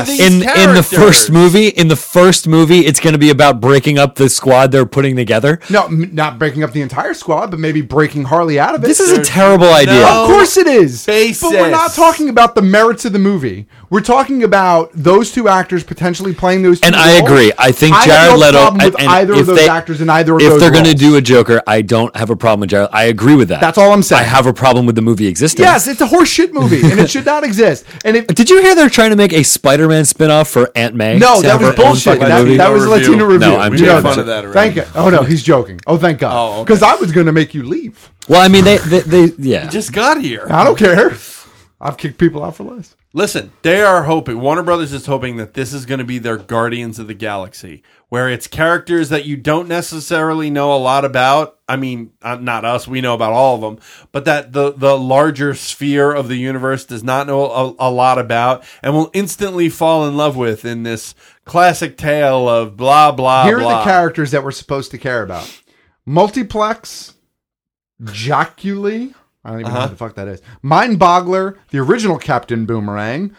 first movie, it's going to be about breaking up the squad they're putting together. No, not breaking up the entire squad, but maybe breaking Harley out of it. This is a terrible idea. Of course it is. Basis. But we're not talking about the merits of the movie. We're talking about those two actors potentially playing those two and roles. I agree. I think Jared Leto with either of those actors in either of those if they're going to roles. do a Joker, I don't have a problem with Jared. I agree with that. That's all I'm saying. I have a problem with the movie existing. Yes, it's a horseshit movie, and it should not exist. And did you hear they're trying to make a Spider-Man spinoff for Aunt May? No, that was bullshit. That was Latino Review. No, I'm making fun of that already. Thank you. Oh no, he's joking. Oh, thank God. Because I was going to make you leave. Well, I mean, they yeah. You just got here. I don't care. I've kicked people out for less. Listen, they are hoping, Warner Brothers is hoping that this is going to be their Guardians of the Galaxy, where it's characters that you don't necessarily know a lot about. I mean, not us, we know about all of them, but that the larger sphere of the universe does not know a lot about and will instantly fall in love with in this classic tale of blah, blah, Here blah. are the characters that we're supposed to care about. Multiplex, Jaculi, I don't even know what the fuck that is. Mind Boggler, the original Captain Boomerang,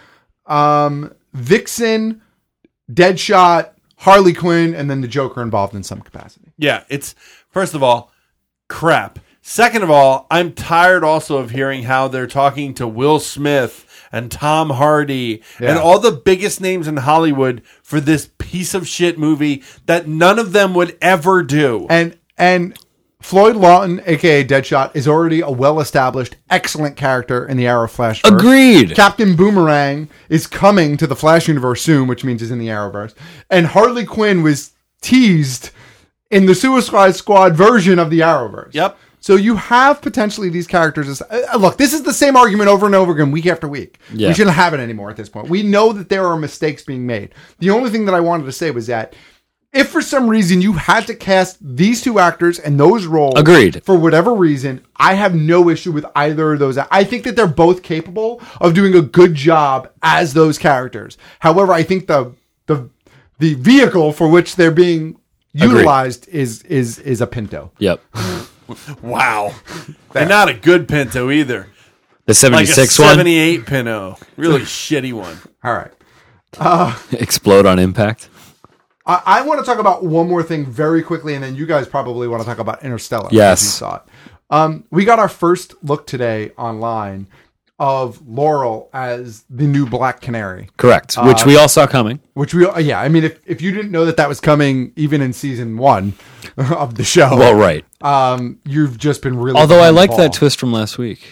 Vixen, Deadshot, Harley Quinn, and then the Joker involved in some capacity. Yeah, it's, first of all, crap. Second of all, I'm tired also of hearing how they're talking to Will Smith and Tom Hardy and all the biggest names in Hollywood for this piece of shit movie that none of them would ever do. And Floyd Lawton, a.k.a. Deadshot, is already a well-established, excellent character in the Arrow Flashverse. Agreed. Captain Boomerang is coming to the Flash universe soon, which means he's in the Arrowverse. And Harley Quinn was teased in the Suicide Squad version of the Arrowverse. Yep. So you have potentially these characters. Look, this is the same argument over and over again, week after week. Yeah. We shouldn't have it anymore at this point. We know that there are mistakes being made. The only thing that I wanted to say was that if for some reason you had to cast these two actors and those roles, agreed, for whatever reason, I have no issue with either of those. I think that they're both capable of doing a good job as those characters. However, I think the vehicle for which they're being utilized is a Pinto. Yep. Wow. And not a good Pinto either. The 76 like a one? 78 Pinto. Really shitty one. All right. Explode on impact. I want to talk about one more thing very quickly, and then you guys probably want to talk about Interstellar. Yes. You saw it. We got our first look today online of Laurel as the new Black Canary. Correct. Which we all saw coming. I mean, if you didn't know that was coming even in season 1 of the show. Well, right. You've just been really... Although I liked that twist from last week.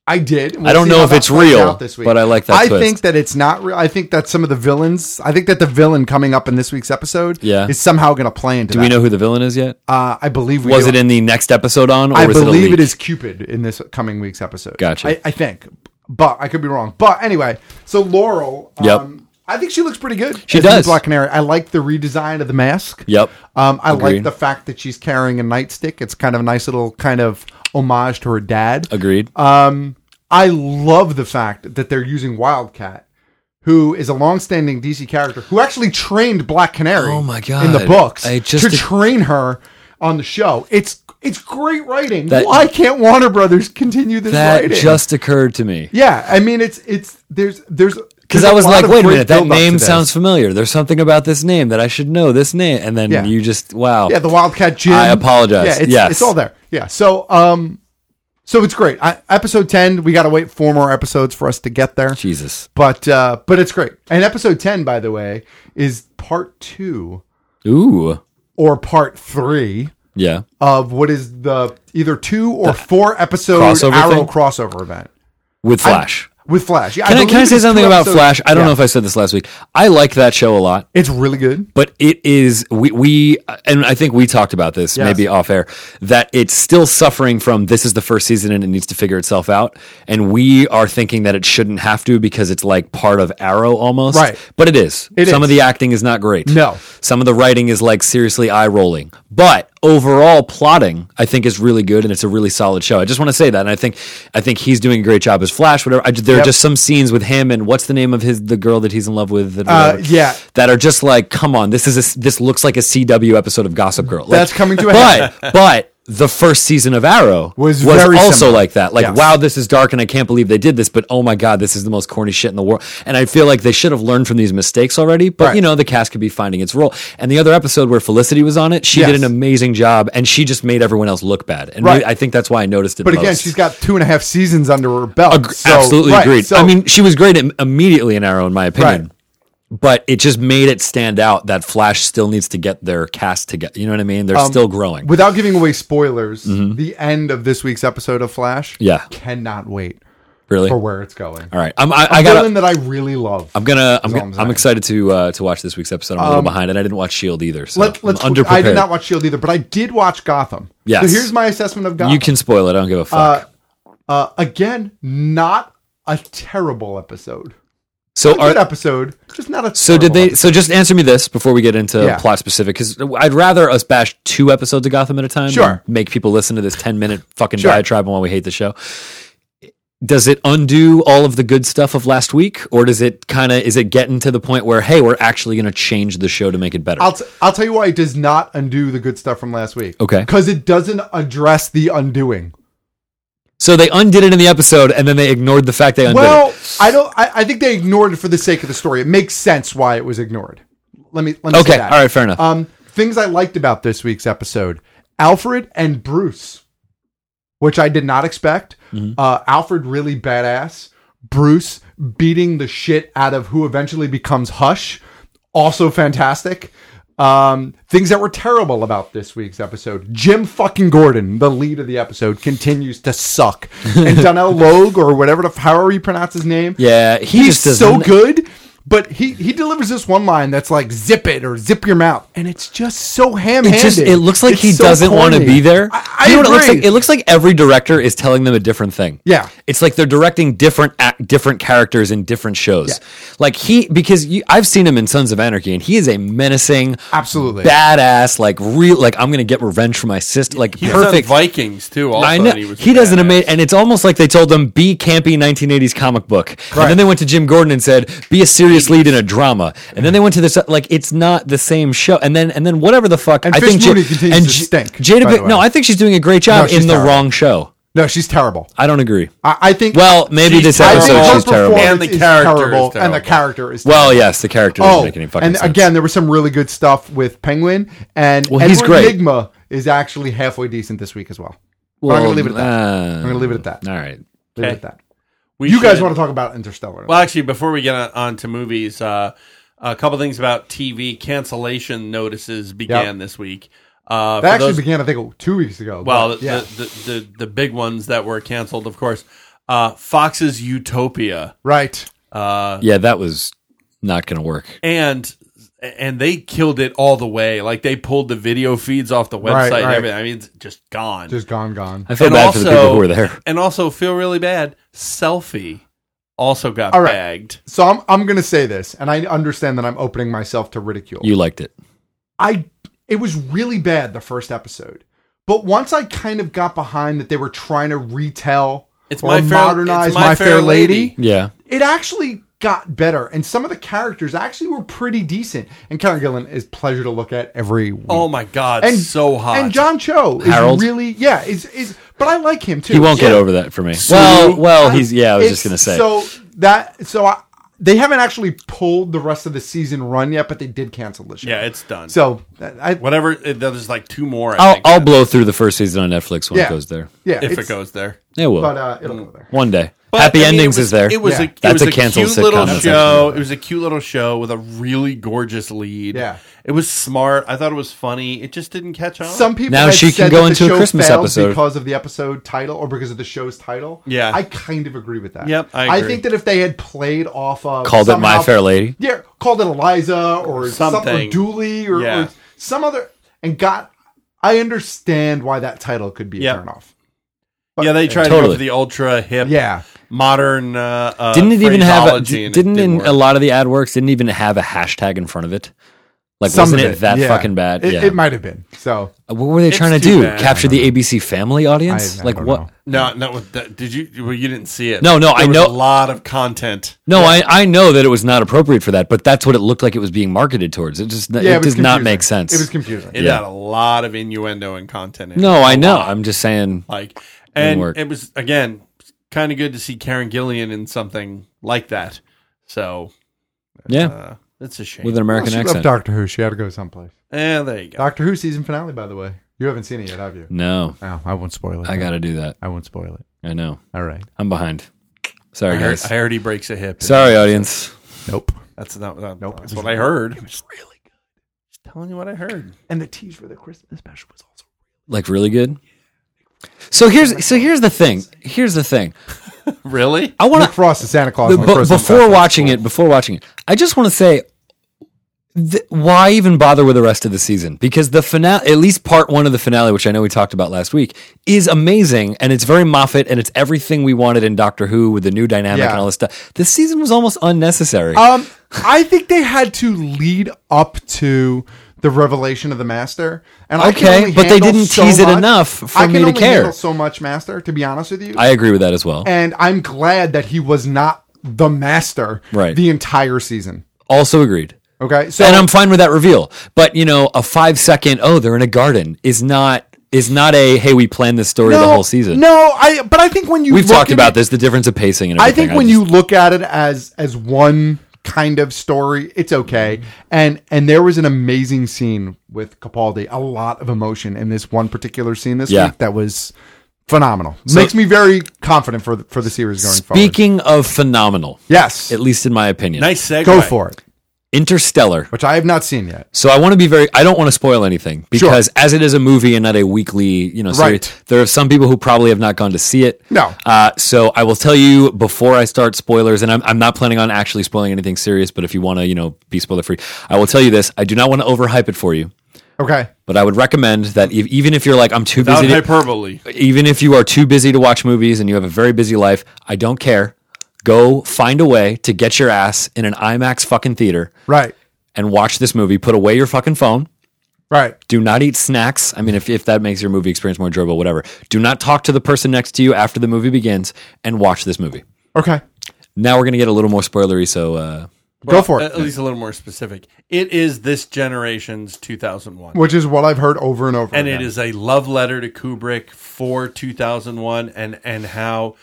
I did. I don't know if it's real, but I like that I twist. think that it's not real. I think that some of the villains, I think that the villain coming up in this week's episode is somehow going to play into Do we know who the villain is yet? I believe we Was do. it in the next episode on? Or I was believe it it is Cupid in this coming week's episode. Gotcha. I think. But I could be wrong. But anyway, so Laurel, I think she looks pretty good. She as does. the Black Canary. I like the redesign of the mask. Yep. I like Agreed. the fact that she's carrying a nightstick. It's kind of a nice little kind of homage to her dad. Agreed. I love the fact that they're using Wildcat, who is a long-standing DC character who actually trained Black Canary Oh my God. in the books I just- to train her on the show. It's great writing. That- Why can't Warner Brothers continue this That writing? just occurred to me. Yeah, I mean there's Because I was like, wait a minute, that name sounds familiar. There's something about this name that I should know. This name, and then you just wow. Yeah, the Wildcat Gym. I apologize. Yeah, it's all there. Yeah, so it's great. Episode 10, we got to wait 4 more episodes for us to get there. Jesus. But it's great. And episode 10, by the way, is part 2. Ooh. Or part 3. Yeah. Of what is the either 2 or 4 episode crossover Arrow thing? crossover event. With Flash. With Flash. Yeah, Can I believe say it's something 2 about episodes. Flash? I don't know if I said this last week. I like that show a lot. It's really good. But it is, we and I think we talked about this maybe off air, that it's still suffering from this is the first season and it needs to figure itself out. And we are thinking that it shouldn't have to because it's like part of Arrow almost. Right. But it is. Some of the acting is not great. No. Some of the writing is like seriously eye rolling. But overall plotting, I think, is really good and it's a really solid show. I just want to say that. And I think he's doing a great job as Flash. Whatever. There are just some scenes with him and what's the name of the girl that he's in love with? That are just like, come on, this looks like a CW episode of Gossip Girl. Like, That's coming to a head. But the first season of Arrow was very also similar. like that. Like, wow, this is dark and I can't believe they did this, but oh my God, this is the most corny shit in the world. And I feel like they should have learned from these mistakes already, but the cast could be finding its role. And the other episode where Felicity was on it, she did an amazing job and she just made everyone else look bad. And I think that's why I noticed it But most. again, she's got 2.5 seasons under her belt. Absolutely agreed. So, I mean, she was great immediately in Arrow, in my opinion. But it just made it stand out that Flash still needs to get their cast together. You know what I mean? They're still growing. Without giving away spoilers, the end of this week's episode of Flash, cannot wait. Really? For where it's going. All right, I got villain that I really love. I'm excited to watch this week's episode. I'm a little behind, and I didn't watch S.H.I.E.L.D. either. So I'm underprepared. I did not watch S.H.I.E.L.D. either, but I did watch Gotham. Yes. So here's my assessment of Gotham. You can spoil it. I don't give a fuck. Again, not a terrible episode. So a good episode, just not a. So did they? Episode. So just answer me this before we get into plot specific, because I'd rather us bash 2 episodes of Gotham at a time. Sure. Than make people listen to this 10-minute fucking diatribe on why we hate the show. Does it undo all of the good stuff of last week, or is it getting to the point where, hey, we're actually going to change the show to make it better? I'll tell you why it does not undo the good stuff from last week. Okay, because it doesn't address the undoing. So they undid it in the episode, and then they ignored the fact they undid it. I think they ignored it for the sake of the story. It makes sense why it was ignored. Let me say that. All right, fair enough. Things I liked about this week's episode: Alfred and Bruce, which I did not expect. Alfred really badass. Bruce beating the shit out of who eventually becomes Hush, also fantastic. Things that were terrible about this week's episode. Jim fucking Gordon, the lead of the episode, continues to suck. And Donnell Logue, or however you pronounce his name. Yeah, he's so good. But he delivers this one line that's like, zip it or zip your mouth. And it's just so ham-handed. It looks like he doesn't want to be there. I you know agree. What it looks like? It looks like every director is telling them a different thing. Yeah. It's like they're directing different characters in different shows. Yeah. Like I've seen him in Sons of Anarchy, and he is a menacing, absolutely badass, I'm going to get revenge for my sister. Like he's perfect. On Vikings too. Also, I know. He does an amazing, and it's almost like they told him, be campy 1980s comic book. Right. And then they went to Jim Gordon and said, be a serious lead in a drama, and then they went to this it's not the same show, and then whatever the fuck. And I think Mooney continues to stink. Jada, no, I think she's doing a great job in the wrong show. No, she's terrible. I don't agree. I think. Well, maybe this episode she's terrible, and the character and the character is terrible. Well, yes, the character doesn't make any fucking sense. And again, there was some really good stuff with Penguin, and he's great. Enigma is actually halfway decent this week as well. But I'm going to leave it at that. I'm going to leave it at that. All right, leave it at that. You guys want to talk about Interstellar? Well, actually, before we get on to movies, a couple things about TV cancellation notices began this week. That actually began, I think, 2 weeks ago. Well, the big ones that were canceled, of course. Fox's Utopia. Right. Yeah, that was not going to work. And they killed it all the way. Like, they pulled the video feeds off the website and everything. I mean, it's just gone. Just gone. I feel bad for the people who were there. And also feel really bad. Selfie also got bagged. So I'm going to say this, and I understand that I'm opening myself to ridicule. You liked it. It was really bad, the first episode. But once I kind of got behind that they were trying to retell modernize My Fair Lady, yeah, it actually got better. And some of the characters actually were pretty decent. And Karen Gillan is a pleasure to look at every week. Oh my God, so hot. And John Cho is Harold? really, is but I like him too. He won't get over that for me. I was just going to say. They haven't actually pulled the rest of the season run yet, but they did cancel the show. Yeah, it's done. So whatever. There's like 2 more. I'll blow through the first season on Netflix when it goes there. Yeah, if it goes there, it will. But it'll go there one day. But, Happy Endings is there. It was a canceled cute little sitcom. show. It was a cute little show with a really gorgeous lead. Yeah, it was smart. I thought it was funny. It just didn't catch on. Some people now she can go into a Christmas episode because of the episode title or because of the show's title. Yeah, I kind of agree with that. Yep, I agree. think that if they had played off of called it My Fair Lady, called it Eliza or something, or Dooley or some other, and I understand why that title could be a turnoff. But, they tried to go for the ultra hip, modern. Didn't it even have? Didn't in a lot of the ad works didn't even have a hashtag in front of it? Like, wasn't it that fucking bad? It might have been. So, what were they trying to do? Capture the ABC Family audience? Like what? No. Did you? Well, you didn't see it. No. I know a lot of content. No, I know that it was not appropriate for that, but that's what it looked like it was being marketed towards. It just it does not make sense. It was confusing. It had a lot of innuendo and content. In no, I know. I'm just saying. And it was, again, kind of good to see Karen Gillan in something like that. So, it's a shame. With an American accent. She loved Doctor Who. She had to go someplace. Yeah, there you go. Doctor Who season finale, by the way. You haven't seen it yet, have you? No. Oh, I won't spoil it. I got to do that. I won't spoil it. I know. All right. I'm behind. Sorry, guys. I heard he breaks a hip. Sorry, audience. Nope. That's not. Nope. That's what I heard. It was really good. Just telling you what I heard. And the tease for the Christmas special was also really good. So here's the thing. Here's the thing. Really? I want to Frost the Santa Claus. Before watching it, I just want to say, why even bother with the rest of the season? Because the finale, at least part 1 of the finale, which I know we talked about last week, is amazing, and it's very Moffat, and it's everything we wanted in Doctor Who with the new dynamic and all this stuff. This season was almost unnecessary. I think they had to lead up to the revelation of the Master, and but they didn't tease it enough for me to care. Handle so much Master, to be honest with you. I agree with that as well, and I'm glad that he was not the Master the entire season. Also agreed. Okay, so and I'm fine with that reveal, but a 5-second they're in a garden is not a hey, we planned this story the whole season. But I think when we've talked about this, the difference of pacing and everything. I think when you look at it as one kind of story, it's okay. And there was an amazing scene with Capaldi, a lot of emotion in this one particular scene this week that was phenomenal. Makes me very confident for the series going forward. Speaking of phenomenal, yes, at least in my opinion. Nice segue. Go for it. Interstellar, which I have not seen yet. So I want to be I don't want to spoil anything because as it is a movie and not a weekly, series, there are some people who probably have not gone to see it. No. So I will tell you before I start spoilers, and I'm not planning on actually spoiling anything serious, but if you want to, be spoiler free, I will tell you this. I do not want to overhype it for you. Okay. But I would recommend that even if you're like, I'm too busy. Hyperbole. Even if you are too busy to watch movies and you have a very busy life, I don't care. Go find a way to get your ass in an IMAX fucking theater. Right. And watch this movie. Put away your fucking phone. Right. Do not eat snacks. I mean, if that makes your movie experience more enjoyable, whatever. Do not talk to the person next to you after the movie begins and watch this movie. Okay. Now we're going to get a little more spoilery, so... Go for it. At least a little more specific. It is this generation's 2001. Which is what I've heard over and over and again. It is a love letter to Kubrick for 2001 and how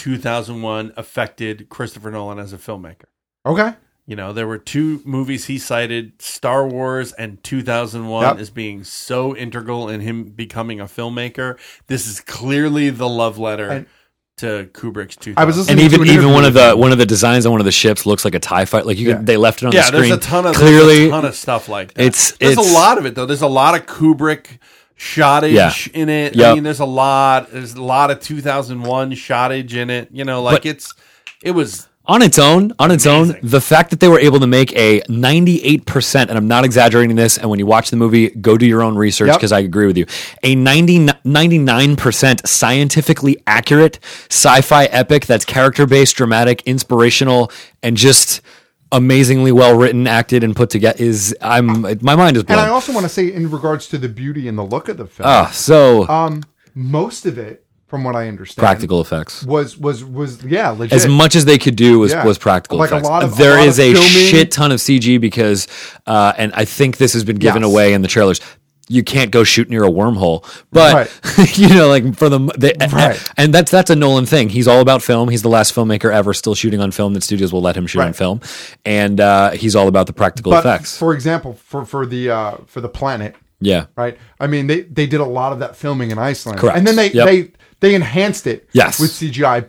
2001 affected Christopher Nolan as a filmmaker. Okay. There were 2 movies he cited, Star Wars and 2001 as being so integral in him becoming a filmmaker. This is clearly the love letter to Kubrick's 2001. I was listening and even one of the designs on one of the ships looks like a TIE fighter. Like they left it on the screen. There's a ton of stuff like that. There's a lot of it though. There's a lot of Kubrick shottage in it. Yep. I mean, there's a lot of 2001 shottage in it. You know, like But- it was On its own, the fact that they were able to make a 98%, and I'm not exaggerating this, and when you watch the movie, go do your own research because I agree with you, a 99% scientifically accurate sci-fi epic that's character-based, dramatic, inspirational, and just amazingly well written, acted, and put together my mind is blown. And I also want to say, in regards to the beauty and the look of the film, most of it, from what I understand, practical effects was legit. As much as they could do was practical like effects. There is a shit ton of CG because, and I think this has been given away in the trailers. You can't go shoot near a wormhole, but you know, like for and that's a Nolan thing. He's all about film. He's the last filmmaker ever still shooting on film that studios will let him shoot on film, and he's all about the practical effects. For example, for the planet. Yeah. Right. I mean, they did a lot of that filming in Iceland. Correct. And then they enhanced it with CGI.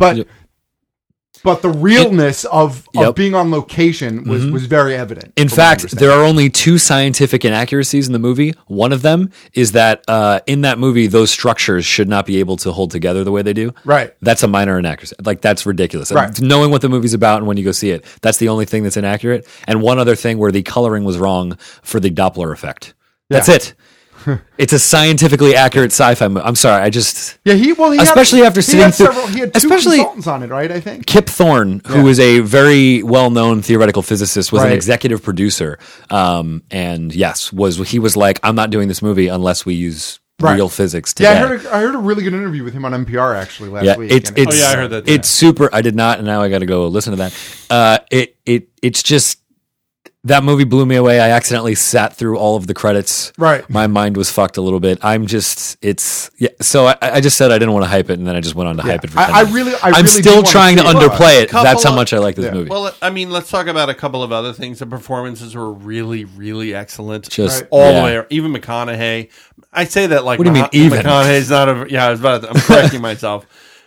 But the realness of being on location was very evident. In fact, there are only 2 scientific inaccuracies in the movie. One of them is that in that movie, those structures should not be able to hold together the way they do. Right. That's a minor inaccuracy. Like, that's ridiculous. Right. Knowing what the movie's about and when you go see it, that's the only thing that's inaccurate. And one other thing where the coloring was wrong for the Doppler effect. That's it. It's a scientifically accurate sci-fi movie. I'm sorry, especially after sitting through. He had 2 consultants on it, right? I think Kip Thorne, who is a very well-known theoretical physicist, was an executive producer, and he was like, I'm not doing this movie unless we use real physics today. I heard a really good interview with him on NPR actually last week. I heard that. It's super. I did not, and now I got to go listen to that. It's just. That movie blew me away. I accidentally sat through all of the credits. Right. My mind was fucked a little bit. So I just said I didn't want to hype it, and then I just went on to hype it for 10 minutes. I'm still trying to underplay it. That's how much I like this movie. Well, I mean, let's talk about a couple of other things. The performances were really, really excellent. Just all the way. Even McConaughey. I say that like, what do you mean even? McConaughey's not a, I'm correcting myself.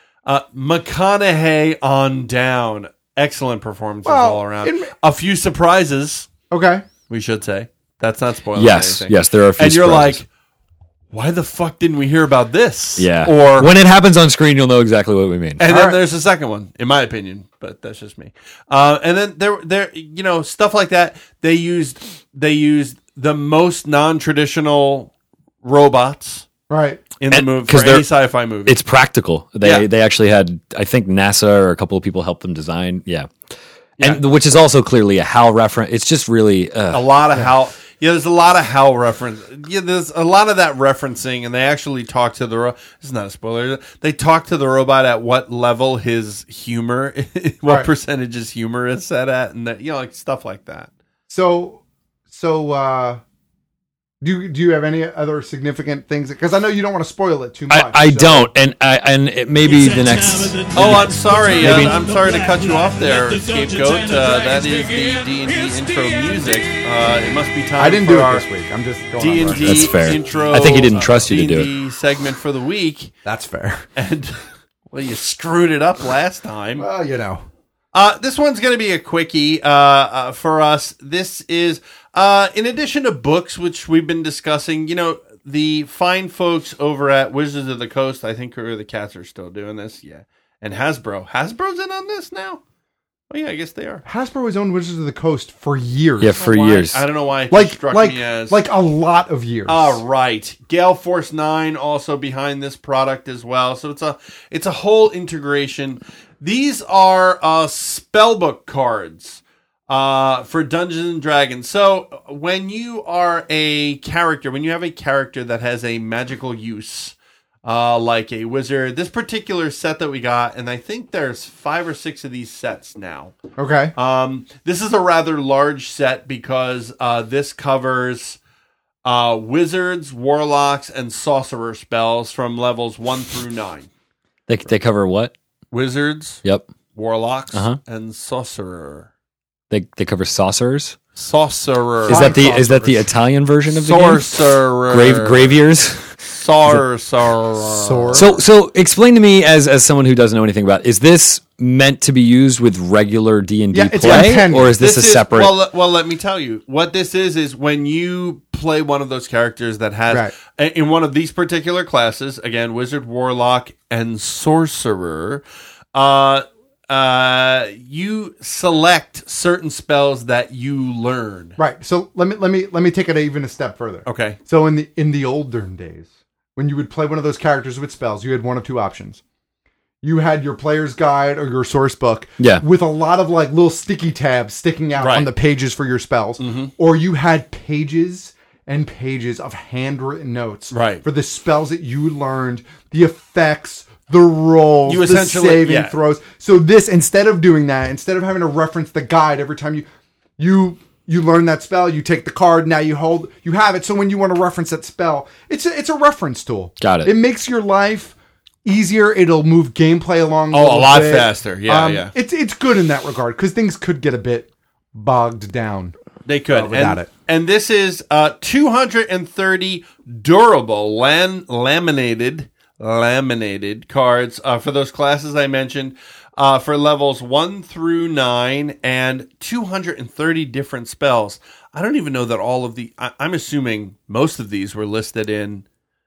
McConaughey on down. Excellent performances all around. A few surprises. Okay. We should say. That's not spoiling anything. Yes, there are a few And you're surprises. like, why the fuck didn't we hear about this? Yeah. Or when it happens on screen, you'll know exactly what we mean. And then there's a second one, in my opinion, but that's just me. And then there, you know, stuff like that. They used the most non-traditional robots. Right. In the movie, for any sci-fi movie. It's practical. They actually had, I think NASA or a couple of people helped them design. Yeah. And which is also clearly a HAL reference. It's just really a lot of HAL. Yeah, there's a lot of HAL reference. Yeah, there's a lot of that referencing, and they actually talk to the. This is not a spoiler. They talk to the robot at what level his humor, what percentage his humor is set at, and that, you know, like stuff like that. So. Do you have any other significant things? Because I know you don't want to spoil it too much. I don't, and it maybe the next. I'm sorry. I'm sorry to cut you off there, Scapegoat. That is the D&D intro music. It must be time. I didn't do it this week. I'm just going D&D That's fair. intro. I think he didn't trust you to do D&D segment for the week. That's fair. And well, you screwed it up last time. Well, you know. This one's going to be a quickie for us. This is. In addition to books, which we've been discussing, you know, the fine folks over at Wizards of the Coast, I think the cats are still doing this. Yeah. And Hasbro. Hasbro's in on this now? Oh, yeah, I guess they are. Hasbro has owned Wizards of the Coast for years. Yeah, for years. I don't know why it struck me as... Like a lot of years. Right. Gale Force 9 also behind this product as well. So it's a whole integration. These are spellbook cards. For Dungeons and Dragons. So when you are a character, when you have a character that has a magical use, like a wizard, this particular set that we got, and I think there's 5 or 6 of these sets now. Okay. This is a rather large set because this covers wizards, warlocks, and sorcerer spells from levels 1 through 9. They cover what? Wizards. Yep. Warlocks and sorcerer. They cover sorcerers? Sorcerer. Is that the Italian version of the Sorcerer. game? Graviers. Sorcerer. So explain to me, as someone who doesn't know anything about, is this meant to be used with regular D&D play, or is this a separate? Well, let me tell you what this is when you play one of those characters that has in one of these particular classes, again, Wizard, Warlock, and Sorcerer. You select certain spells that you learn. Right. So let me take it even a step further. Okay. So in the olden days, when you would play one of those characters with spells, you had one of two options. You had your player's guide or your source book with a lot of like little sticky tabs sticking out on the pages for your spells, or you had pages and pages of handwritten notes for the spells that you learned, the effects, the rolls, the saving throws. So this, instead of doing that, instead of having to reference the guide every time you learn that spell, you take the card, now you have it. So when you want to reference that spell, it's a reference tool. Got it. It makes your life easier. It'll move gameplay along a lot faster. Yeah. It's good in that regard because things could get a bit bogged down. They could without it. And this is 230 durable laminated cards for those classes I mentioned for levels 1 through 9 and 230 different spells. I don't even know that all of I'm assuming most of these were listed in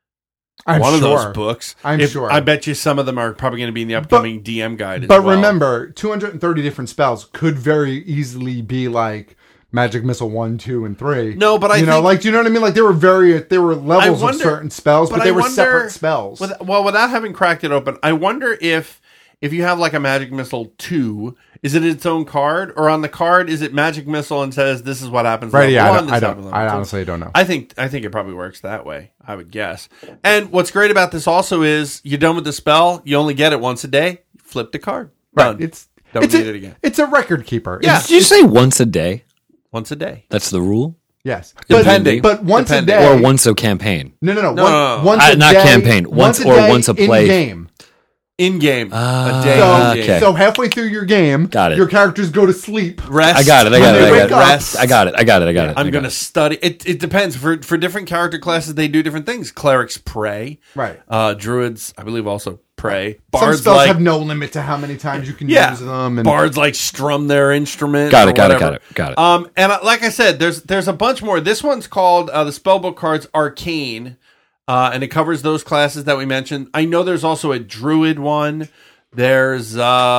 of those books. I'm sure. I bet you some of them are probably going to be in the upcoming DM guide as well. But remember, 230 different spells could very easily be like Magic Missile 1, 2, and 3. No, but do you know what I mean? Like there were levels of certain spells, but they were separate spells. Without having cracked it open, I wonder if you have like a Magic Missile 2, is it its own card, or on the card is it Magic Missile and says this is what happens? Right? Yeah, I honestly don't know. I think it probably works that way. I would guess. And what's great about this also is you're done with the spell. You only get it once a day. Flip the card. Done. Right. Don't need it again. It's a record keeper. Yeah. Did you say once a day? Once a day. That's the rule? Yes. Depending. But once a day. Or once a campaign. No. Once a not day, campaign. Once a play. In-game. In-game. A day. Okay. So halfway through your game, your characters go to sleep. Rest. I got it. Rest. I got it. I'm going to study. It depends. For different character classes, they do different things. Clerics pray. Right. Druids, I believe, also pray. Bards Some spells have no limit to how many times you can use them. And Bards strum their instrument. Got it. And like I said, there's a bunch more. This one's called the Spellbook Cards Arcane. And it covers those classes that we mentioned. I know there's also a Druid one. There's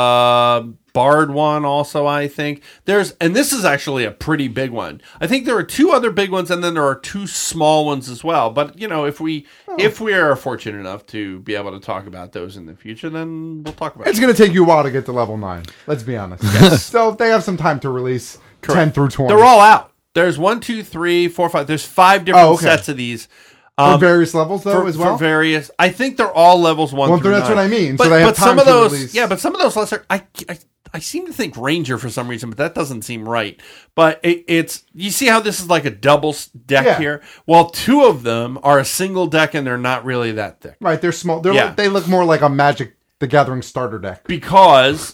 a Bard one also, I think. And this is actually a pretty big one. I think there are 2 other big ones, and then there are 2 small ones as well. But, if we are fortunate enough to be able to talk about those in the future, then we'll talk about it. It's going to take you a while to get to level 9. Let's be honest. Yes. So they have some time to release 10 through 20. They're all out. There's 1, 2, 3, 4, 5. There's 5 different sets of these. For various levels, though, as well? For various. I think they're all levels 1 through 9. That's what I mean. But, so they have time some of those, release. Yeah, but some of those lesser... I seem to think Ranger for some reason, but that doesn't seem right. But it's... You see how this is like a double deck here? Well, 2 of them are a single deck, and they're not really that thick. Right, they're small. They look more like a Magic the Gathering starter deck. Because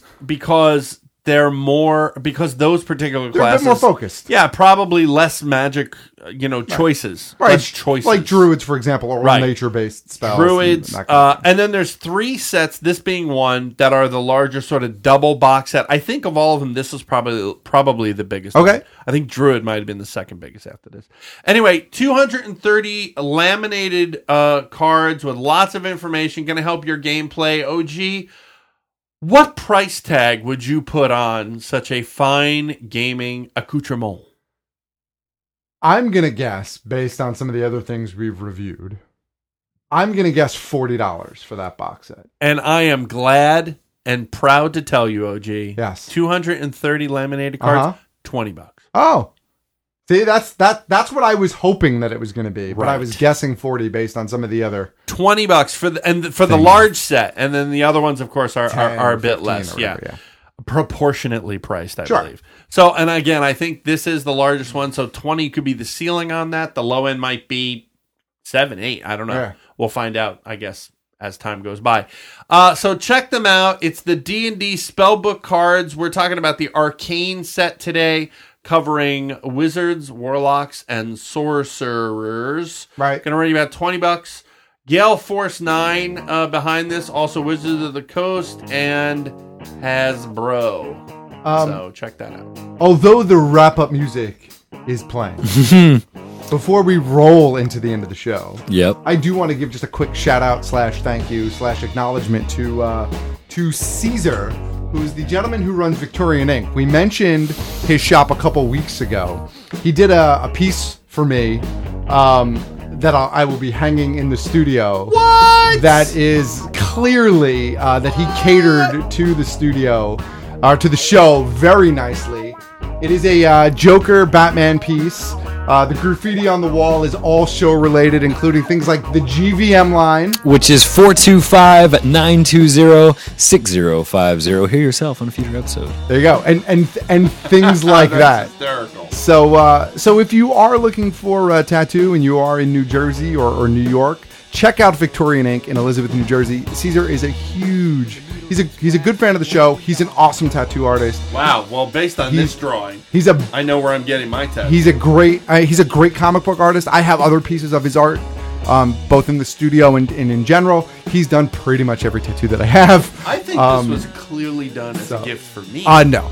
they're more... Because those particular classes... They're a bit more focused. Yeah, probably less Magic... choices. Right. Less choices. Like Druids, for example, or nature-based spells. Druids. And then there's 3 sets, this being one, that are the larger sort of double box set. I think of all of them, this is probably the biggest. Okay. One. I think Druid might have been the second biggest after this. Anyway, 230 laminated cards with lots of information, going to help your gameplay. OG, what price tag would you put on such a fine gaming accoutrement? I'm going to guess, based on some of the other things we've reviewed, I'm going to guess $40 for that box set. And I am glad and proud to tell you, OG. Yes. 230 laminated cards, $20. Oh. See, that's what I was hoping that it was going to be, but I was guessing 40 based on some of the other $20 for the large set, and then the other ones, of course, are a bit less. Yeah. Proportionately priced, I believe. So, and again, I think this is the largest one, so 20 could be the ceiling on that. The low end might be 7, 8. I don't know. Yeah. We'll find out, I guess, as time goes by. So check them out. It's the D&D Spellbook cards. We're talking about the Arcane set today. covering wizards, warlocks, and sorcerers. Right. Gonna run you about $20. Gale Force 9 behind this, also Wizards of the Coast and Hasbro. So check that out. Although the wrap-up music is playing, before we roll into the end of the show, I do want to give just a quick shout-out / thank you / acknowledgement to Caesar, who's the gentleman who runs Victorian Ink. We mentioned his shop a couple weeks ago. He did a piece for me that I will be hanging in the studio. What? That is clearly that he catered to the studio, or to the show very nicely. It is a Joker Batman piece. The graffiti on the wall is all show related, including things like the GVM line, which is 425-920-6050. Hear yourself on a future episode. There you go, and things like that. Hysterical. So if you are looking for a tattoo and you are in New Jersey or New York, check out Victorian Ink in Elizabeth, New Jersey. Caesar is he's a good fan of the show. He's an awesome tattoo artist. Wow. Well, based on this drawing, I know where I'm getting my tattoo. He's a great comic book artist. I have other pieces of his art, both in the studio and in general. He's done pretty much every tattoo that I have. I think this was clearly done as a gift for me. No.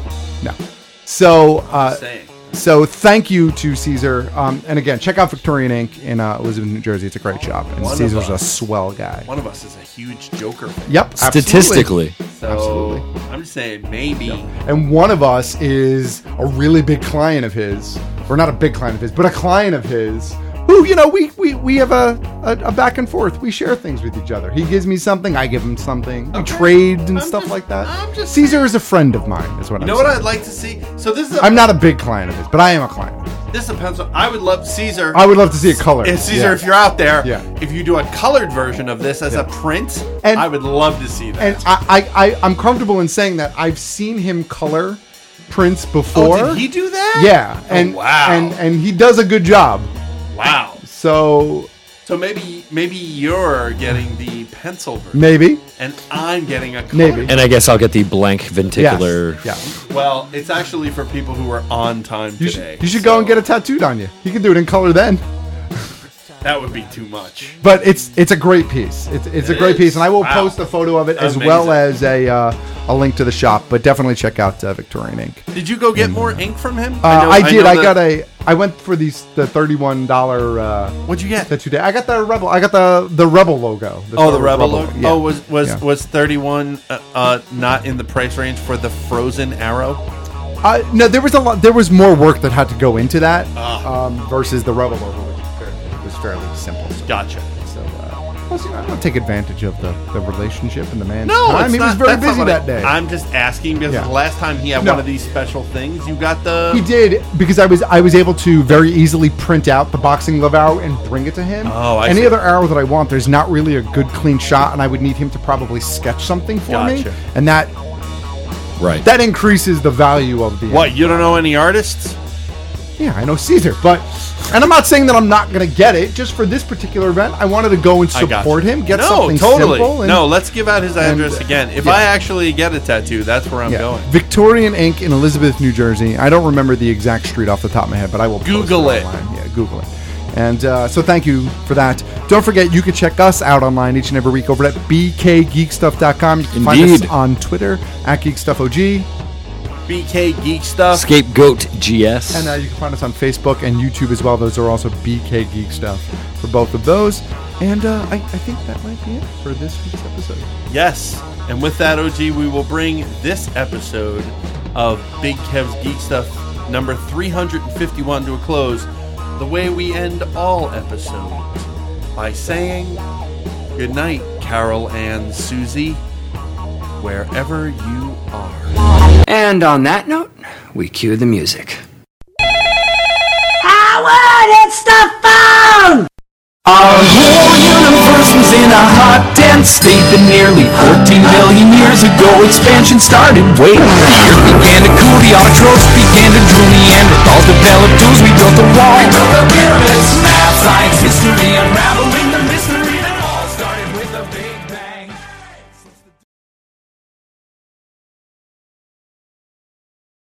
So thank you to Caesar. And again, check out Victorian Ink in Elizabeth, New Jersey. It's a great shop. And Caesar's a swell guy. One of us is a huge Joker fan. Yep. Statistically. So I'm just saying maybe. Yep. And one of us is a really big client of his. Or not a big client of his, but a client of his. Who, we have a back and forth. We share things with each other. He gives me something, I give him something. We trade and stuff like that. Caesar is a friend of mine, is what I'm saying. You know what I'd like to see? So this is I'm not a big client of his, but I am a client. This is a pencil. I would love Caesar. I would love to see it colored. Caesar, if you're out there, if you do a colored version of this as a print, I would love to see that. And I'm comfortable in saying that I've seen him color prints before. Oh, did he do that? Yeah. And wow. And he does a good job. Wow. So maybe you're getting the pencil version. Maybe. And I'm getting a color. Maybe. And I guess I'll get the blank venticular. Yes. Yeah. Well, it's actually for people who are on time today. You should go and get it tattooed on you. You can do it in color then. That would be too much. But it's a great piece. It's a great piece, and I will post a photo of it as well as a link to the shop. But definitely check out Victorian Ink. Did you go get more ink from him? I did. I went for the $31. What'd you get? Today I got the Rebel. I got the Rebel logo. The Rebel logo. Yeah. Oh, was 31 not in the price range for the Frozen Arrow? No, there was a lot. There was more work that had to go into that versus the Rebel logo, which was fairly simple. So. Gotcha. So, plus, I don't take advantage of the relationship and the man's time. He was very busy that day. I'm just asking because the last time he had one of these special things, you got the. He did because I was able to very easily print out the Boxing Glove arrow and bring it to him. Oh, Any other arrow that I want, there's not really a good clean shot, and I would need him to probably sketch something for me, and that. Right. That increases the value of the. What, you don't know any artists? Yeah, I know Caesar, and I'm not saying that I'm not going to get it. Just for this particular event, I wanted to go and support him, get something simple. No, let's give out his address again. If I actually get a tattoo, that's where I'm going. Victorian Ink in Elizabeth, New Jersey. I don't remember the exact street off the top of my head, but I will Google it. Online. Yeah, Google it. And so thank you for that. Don't forget, you can check us out online each and every week over at bkgeekstuff.com. You can find us on Twitter at GeekStuffOG. BK Geek Stuff. Scapegoat GS. And you can find us on Facebook and YouTube as well. Those are also BK Geek Stuff for both of those. And I think that might be it for this week's episode. Yes. And with that, OG, we will bring this episode of Big Kev's Geek Stuff number 351 to a close the way we end all episodes, by saying good night, Carol and Susie, wherever you are. And on that note, we cue the music. Howard, it's the phone! Our whole universe was in a hot, dense state that nearly 14 million years ago expansion started. Wait, the earth began to cool, the autotrophs